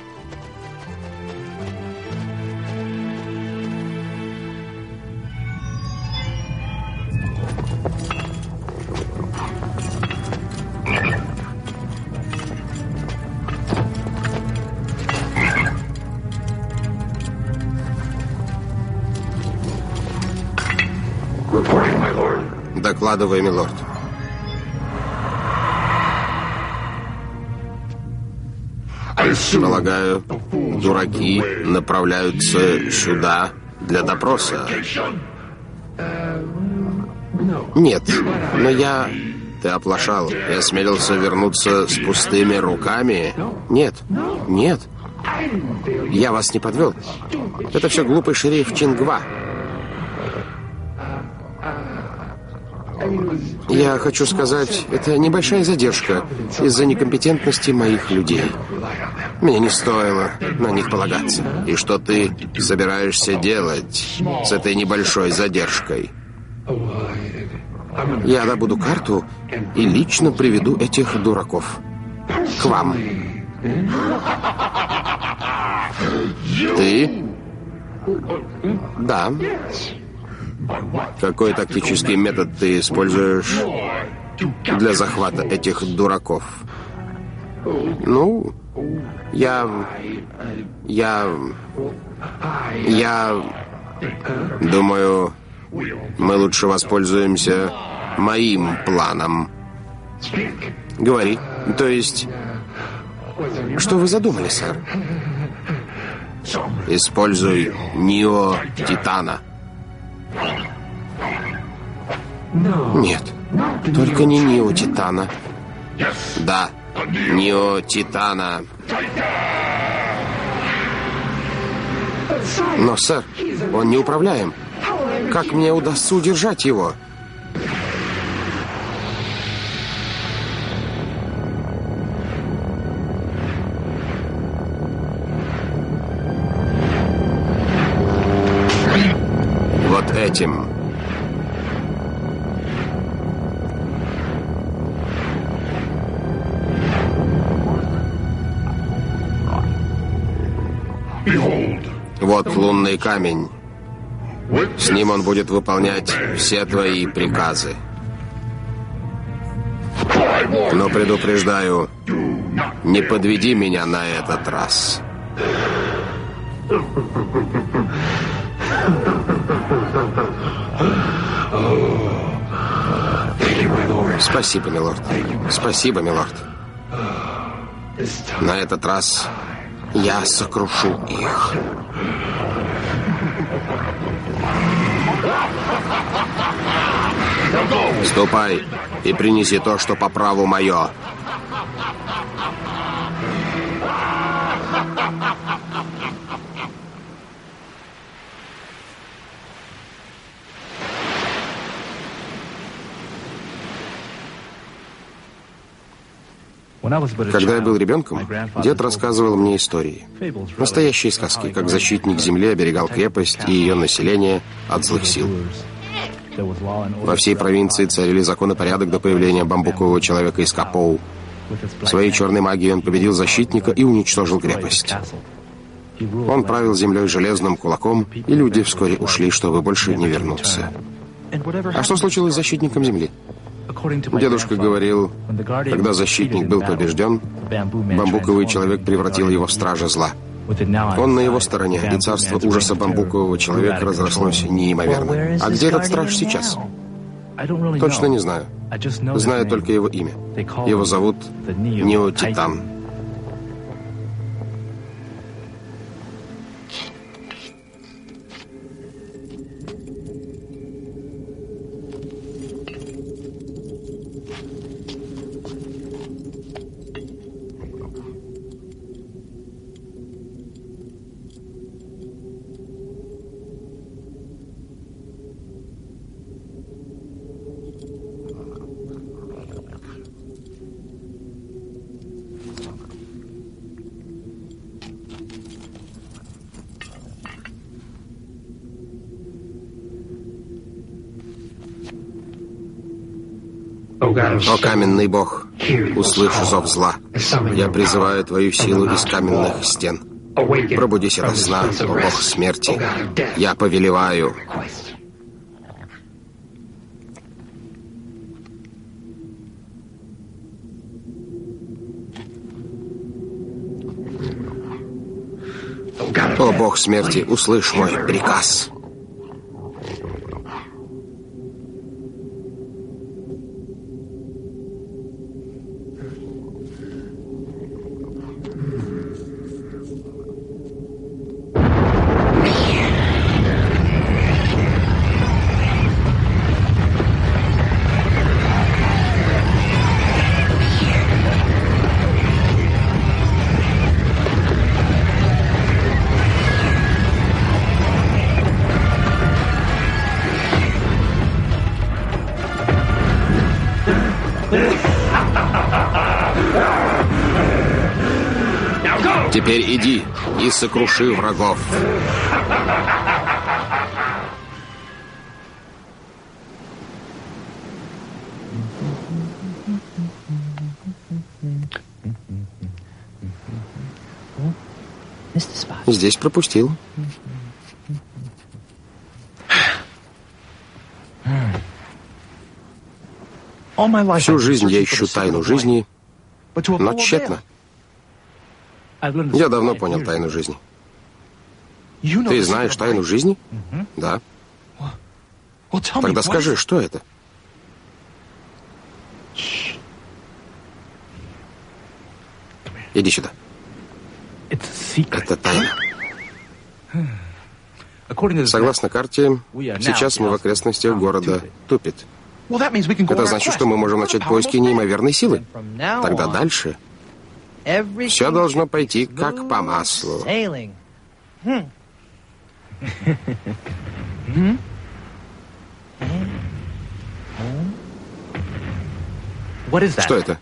Докладывай, милорд. Полагаю, дураки направляются сюда для допроса. Нет, но я... Ты оплошал и осмелился вернуться с пустыми руками? Нет, нет. Я вас не подвел. Это все глупый шериф Чингва. Я хочу сказать, это небольшая задержка из-за некомпетентности моих людей. Мне не стоило на них полагаться. И что ты собираешься делать с этой небольшой задержкой? Я добуду карту и лично приведу этих дураков к вам. Ты? Да. Какой тактический метод ты используешь для захвата этих дураков? Ну, я думаю, мы лучше воспользуемся моим планом. Говори. То есть, что вы задумали, сэр? Используй Нио Титана. Нет, только не Нео-Титана. Да, Нео-Титана. Но, сэр, он неуправляем. Как мне удастся удержать его? Вот этим. Вот лунный камень. С ним он будет выполнять все твои приказы. Но предупреждаю, не подведи меня на этот раз. Спасибо, милорд. Спасибо, милорд. На этот раз я сокрушу их. Ступай и принеси то, что по праву мое. Когда я был ребенком, дед рассказывал мне истории. Настоящие сказки, как защитник земли оберегал крепость и ее население от злых сил. Во всей провинции царили закон и порядок до появления бамбукового человека из Капоу. Своей черной магией он победил защитника и уничтожил крепость. Он правил землей железным кулаком, и люди вскоре ушли, чтобы больше не вернуться. А что случилось с защитником земли? Дедушка говорил, когда защитник был побежден, бамбуковый человек превратил его в стража зла. Он на его стороне, и царство ужаса бамбукового человека разрослось неимоверно. А где этот страж сейчас? Точно не знаю. Знаю только его имя. Его зовут Нео-Титан. О, каменный бог, услышь зов зла. Я призываю твою силу из каменных стен. Пробудись ото сна, о бог смерти. Я повелеваю. О бог смерти, услышь мой приказ. Теперь иди и сокруши врагов. Здесь пропустил. Всю жизнь я ищу тайну жизни, но тщетно. Я давно понял тайну жизни. Ты знаешь тайну жизни? Да. Тогда скажи, что это? Иди сюда. Это тайна. Согласно карте, сейчас мы в окрестностях города Тупит. Это значит, что мы можем начать поиски неимоверной силы. Тогда дальше все должно пойти как по маслу. Что это?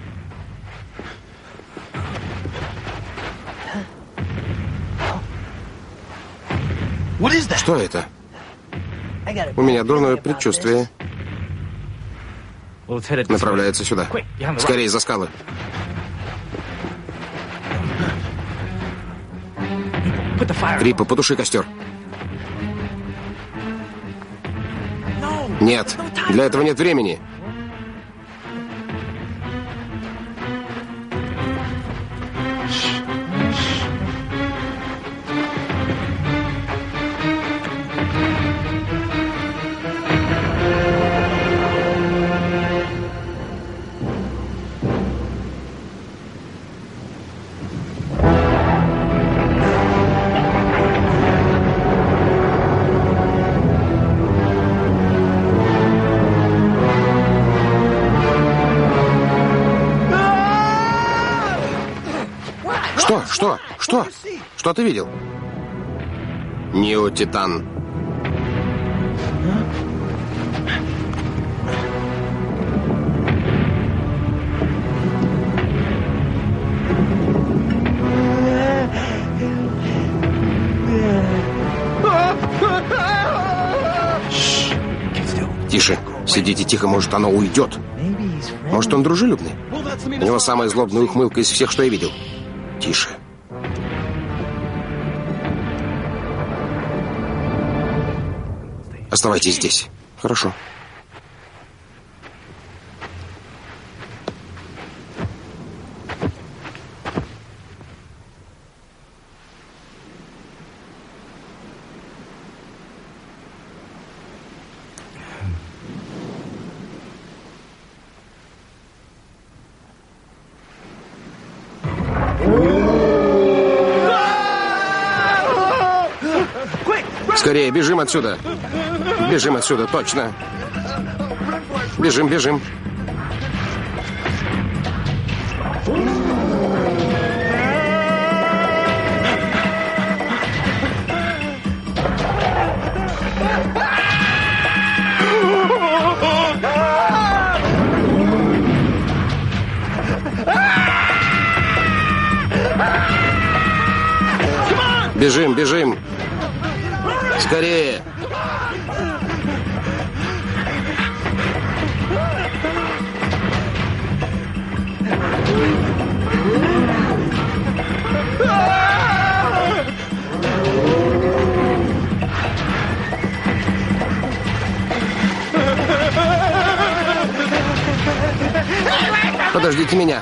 Что это? У меня дурное предчувствие. Направляется сюда. Скорее за скалы. Рипа, потуши костер. Нет, для этого нет времени. Что ты видел? Неотитан. Тише. Сидите тихо, может, оно уйдет. Может, он дружелюбный? У него самая злобная ухмылка из всех, что я видел. Тише. Оставайтесь здесь. Хорошо. Скорее, бежим отсюда. Бежим отсюда, точно. Бежим, бежим. Бежим, бежим. Скорее. Подождите меня.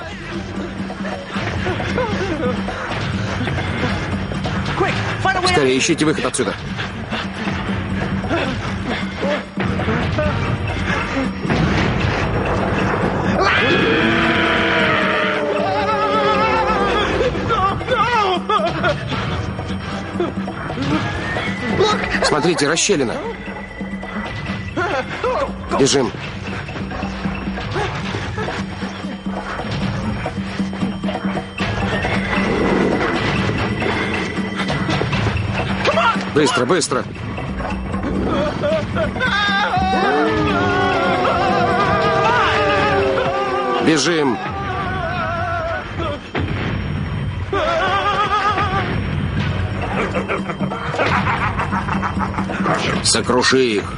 Скорее ищите выход отсюда. Смотрите, расщелина. Бежим. Быстро, быстро. Бежим. Сокруши их.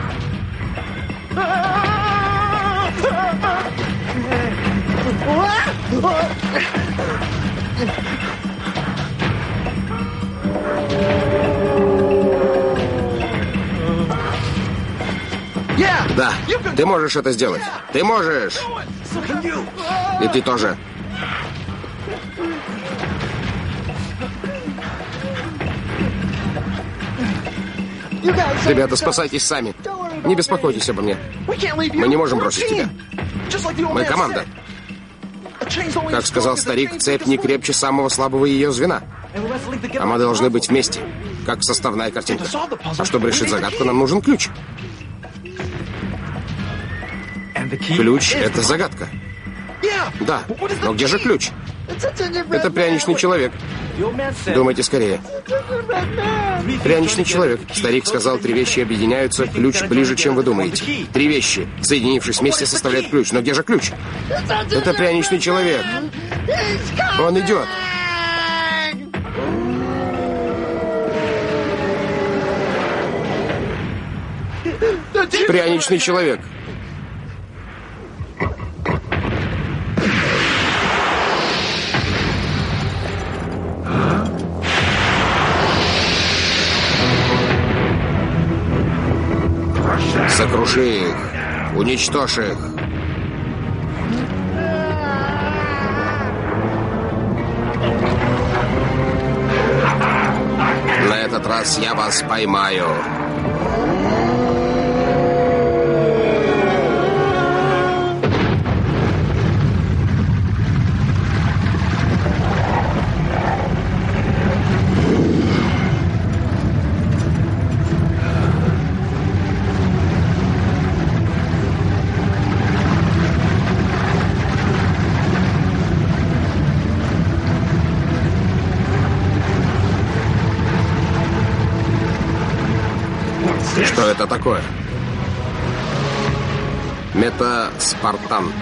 Да, ты можешь это сделать. Ты можешь. И ты тоже. Ребята, спасайтесь сами. Не беспокойтесь обо мне. Мы не можем бросить тебя. Мы команда. Как сказал старик, цепь не крепче самого слабого ее звена. А мы должны быть вместе, как составная картинка. А чтобы решить загадку, нам нужен ключ. Ключ — это загадка. Да, но где же ключ? Это пряничный человек. Думайте скорее. Пряничный человек. Старик сказал, 3 вещи объединяются. Ключ ближе, чем вы думаете. 3 вещи, соединившись вместе, составляют ключ. Но где же ключ? Это пряничный человек. Он идет. Пряничный человек. Сокруши их. Уничтожь их. На этот раз я вас поймаю. Что это такое? Метаспартан.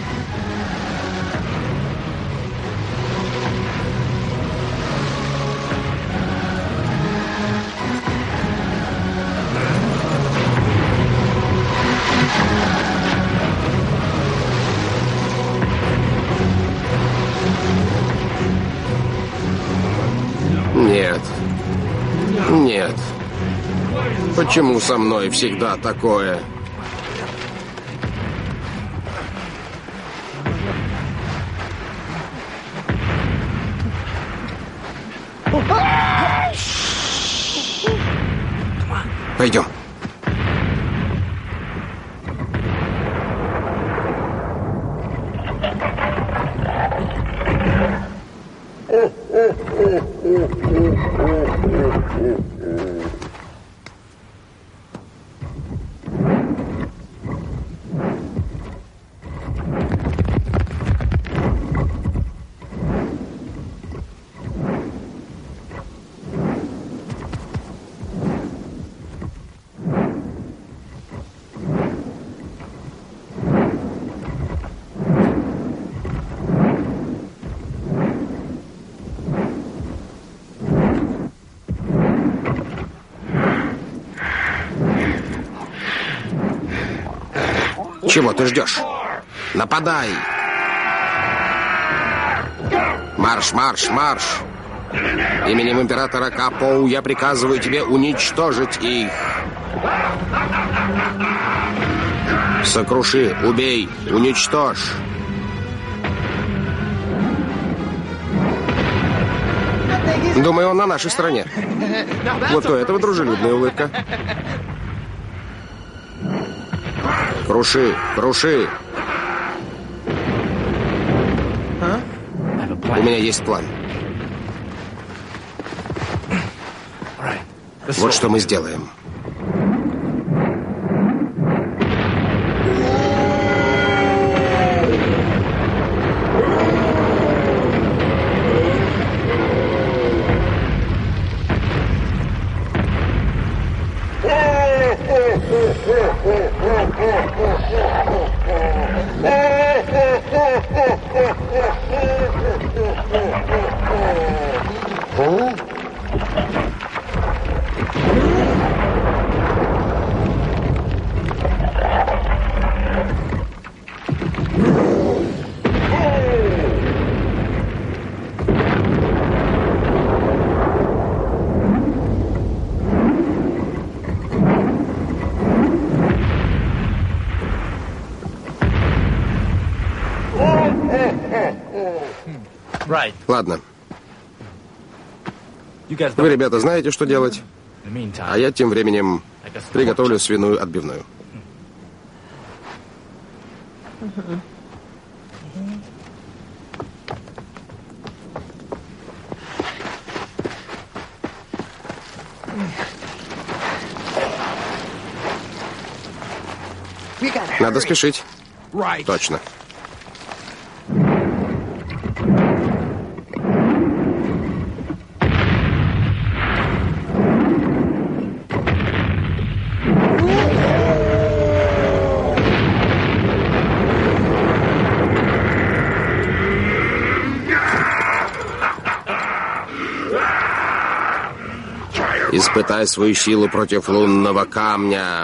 Нет. Нет. Почему со мной всегда такое? Пойдем. Чего ты ждешь? Нападай! Марш, марш, марш! Именем императора Капоу я приказываю тебе уничтожить их. Сокруши, убей, уничтожь. Думаю, он на нашей стороне. Вот у этого дружелюбная улыбка. Круши, круши. У меня есть план. Вот что мы сделаем. Ладно. Вы, ребята, знаете, что делать? А я тем временем приготовлю свиную отбивную. Надо спешить. Точно. Испытай свою силу против лунного камня.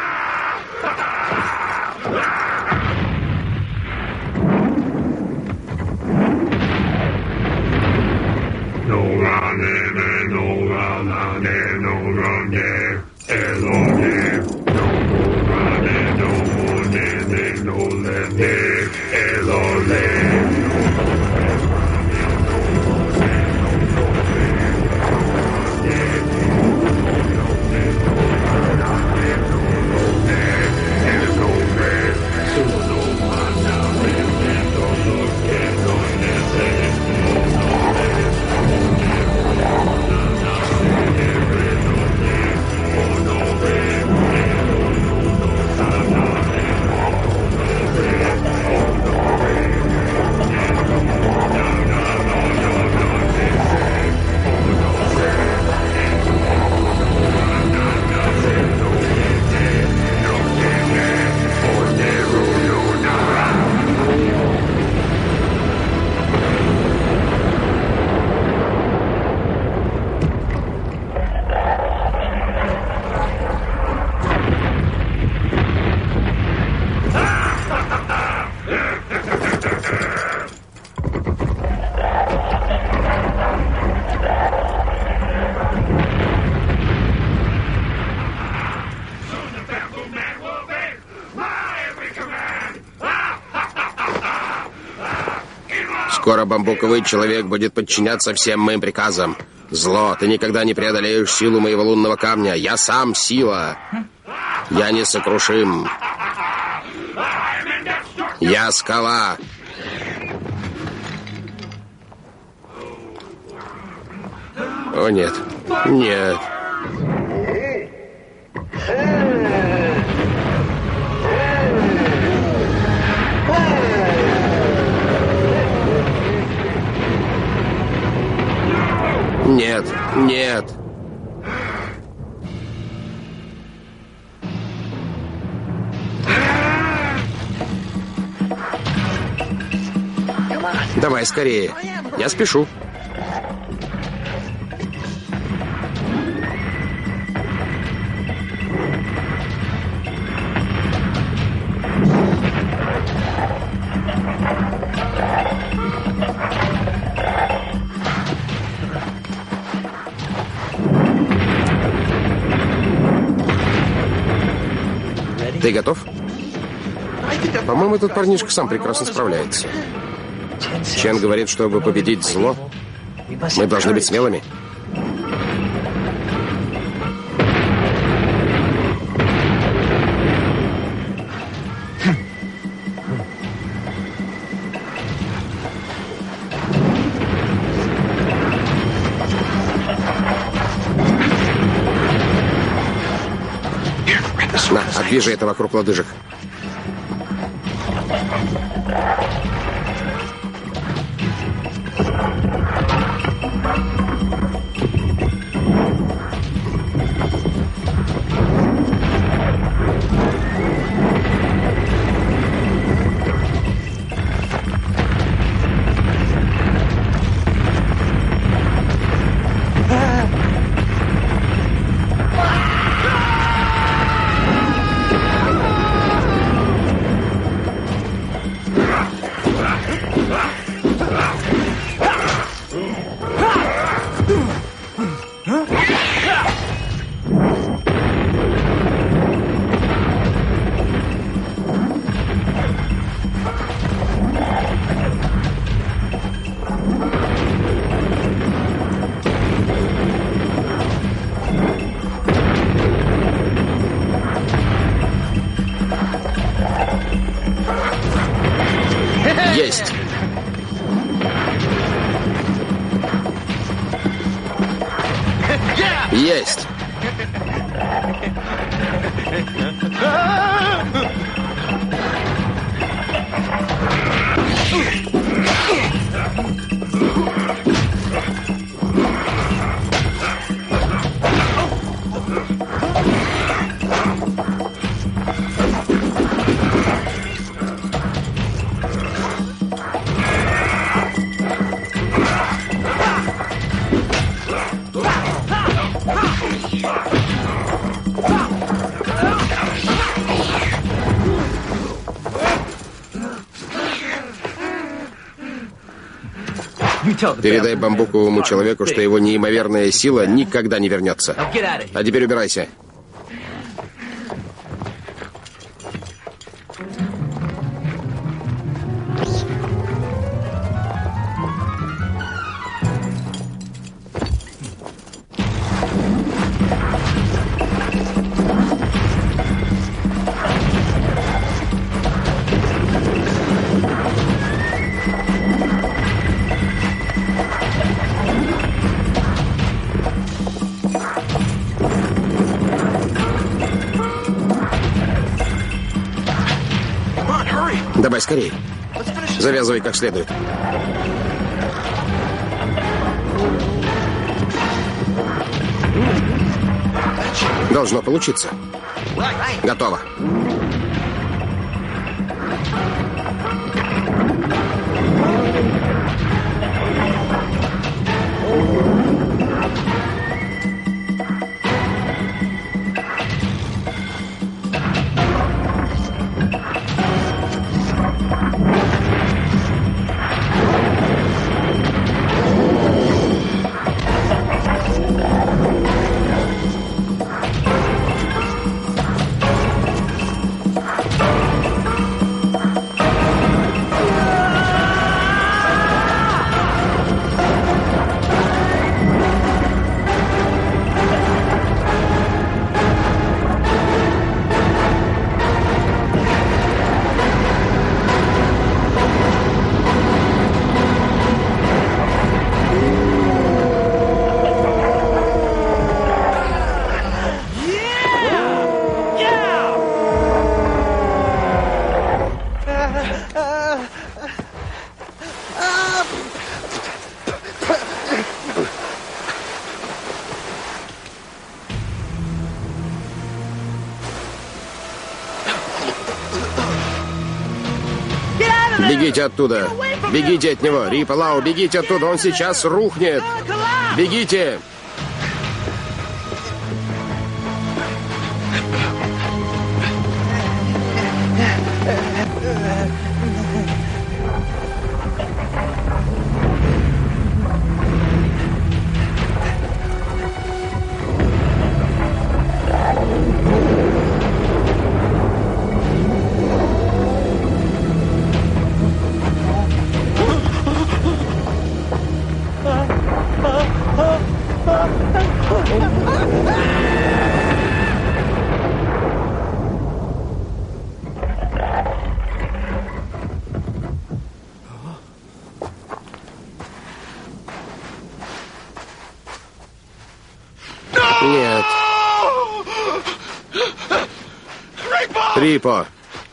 Скоро бамбуковый человек будет подчиняться всем моим приказам. Зло, ты никогда не преодолеешь силу моего лунного камня. Я сам сила. Я несокрушим. Я скала. О, нет. Нет. Нет, нет. Давай скорее. Я спешу. Ты готов? По-моему, этот парнишка сам прекрасно справляется. Чен говорит, чтобы победить зло, мы должны быть смелыми. На, отвяжи это вокруг лодыжек. Есть. Есть. Передай бамбуковому человеку, что его неимоверная сила никогда не вернется. А теперь убирайся. Давай скорее. Завязывай как следует. Должно получиться. Готово. Бегите оттуда! Бегите от него! Рипа, Лау, бегите оттуда! Он сейчас рухнет! Бегите! Нет. Рипо.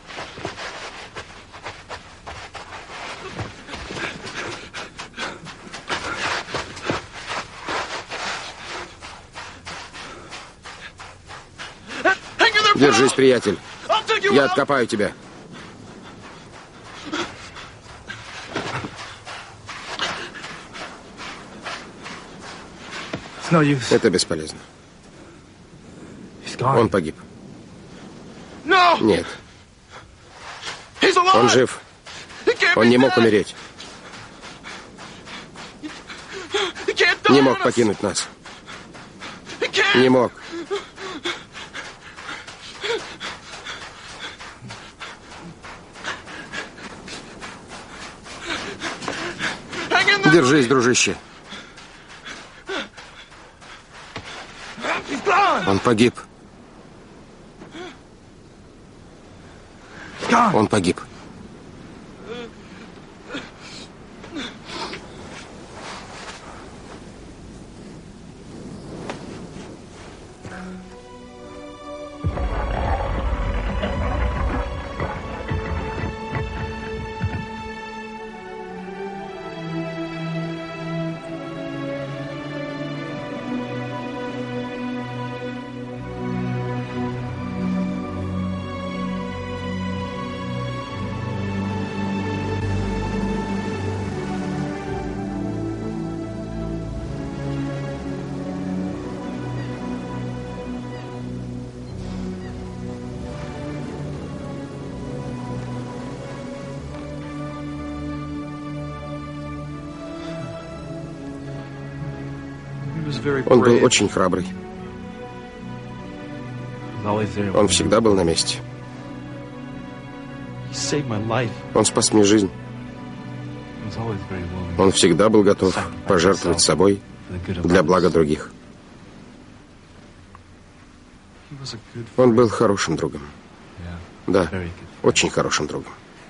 Держись, приятель. Я откопаю тебя. Это бесполезно. Он погиб. Нет. Он жив. Он не мог умереть. Не мог покинуть нас. Не мог. Держись, дружище. Он погиб. Он погиб. Он был очень храбрый. Он всегда был на месте. Он спас мне жизнь. Он всегда был готов пожертвовать собой для блага других. Он был хорошим другом. Да, очень хорошим другом.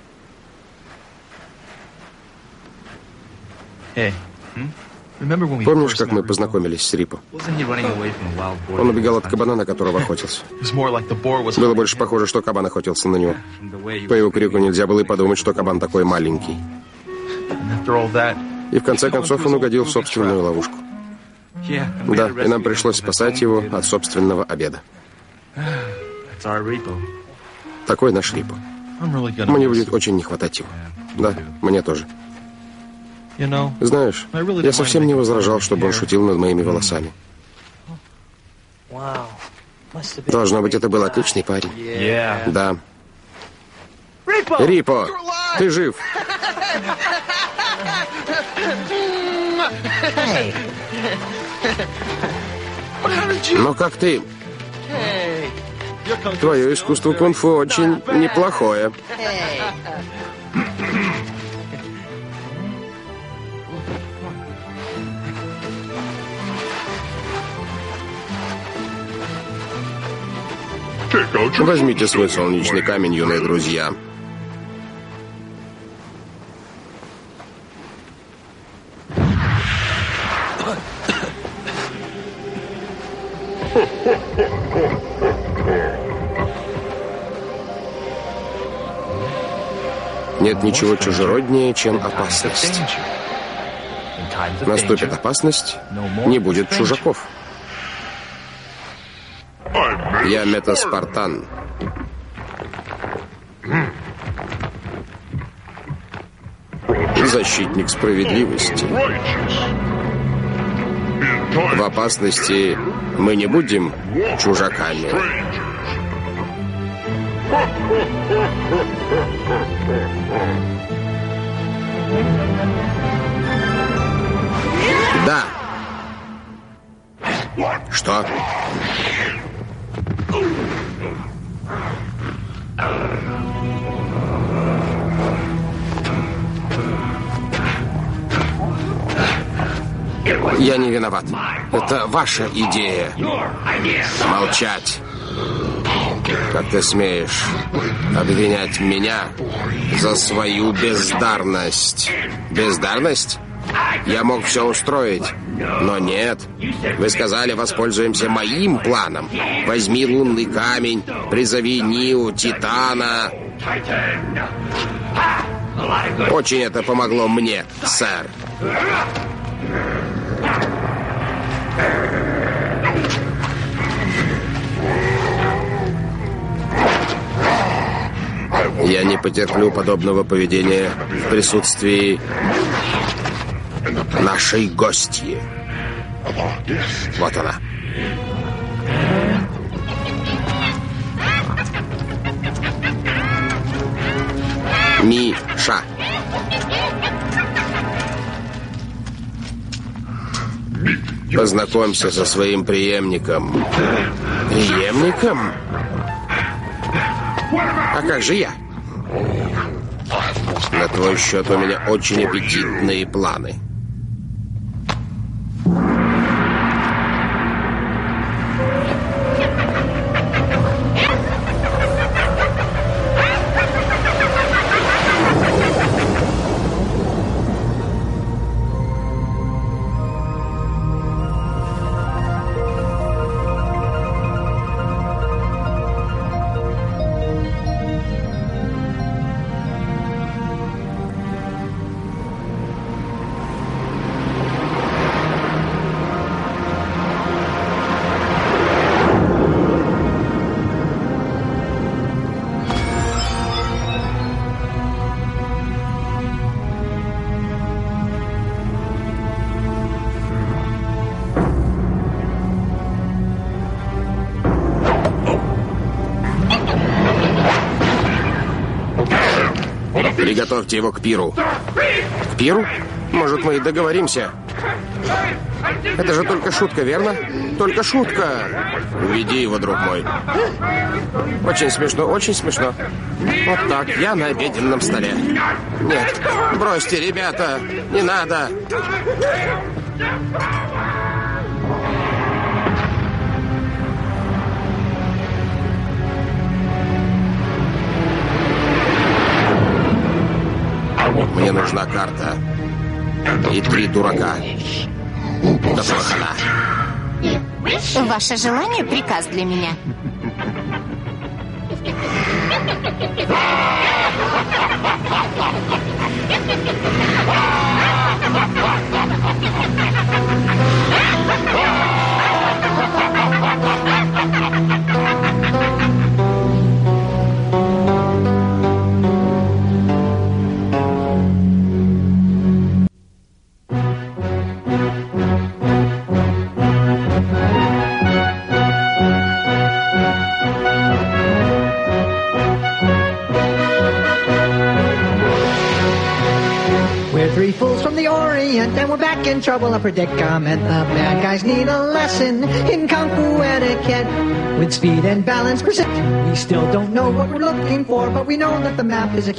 Помнишь, как мы познакомились с Рипо? Он убегал от кабана, на которого охотился. Было больше похоже, что кабан охотился на него. По его крику нельзя было и подумать, что кабан такой маленький. И в конце концов он угодил в собственную ловушку. Да, и нам пришлось спасать его от собственного обеда. Такой наш Рипо. Мне будет очень не хватать его. Да, мне тоже. Знаешь, я совсем не возражал, чтобы он шутил над моими волосами. Должно быть, это был отличный парень. Да. Рипо, ты жив? Но как ты? Твое искусство кунг-фу очень неплохое. Возьмите свой солнечный камень, юные друзья. Нет ничего чужероднее, чем опасность. Наступит опасность, не будет чужаков. Я Метаспартан. Защитник справедливости. В опасности мы не будем чужаками. Да. Что? Я не виноват. Это ваша идея. Молчать. Как ты смеешь обвинять меня за свою бездарность? Бездарность? Я мог все устроить. Но нет. Вы сказали, воспользуемся моим планом. Возьми лунный камень, призови Ниу, Титана. Очень это помогло мне, сэр. Я не потерплю подобного поведения в присутствии нашей гостьи. Вот она. Миша. Познакомься со своим преемником. Преемником? А как же я? На твой счет у меня очень аппетитные планы. Приготовьте его к пиру. К пиру? Может, мы и договоримся. Это же только шутка, верно? Только шутка. Уведи его, друг мой. Очень смешно, очень смешно. Вот так, я на обеденном столе. Нет, бросьте, ребята, не надо. Мне нужна карта. И 3 дурака. Готова хана. Ваше желание — приказ для меня. Three fools from the Orient, and we're back in trouble, a predicament. The bad guys need a lesson in Kung Fu etiquette. With speed and balance, precision. We still don't know what we're looking for, but we know that the map is a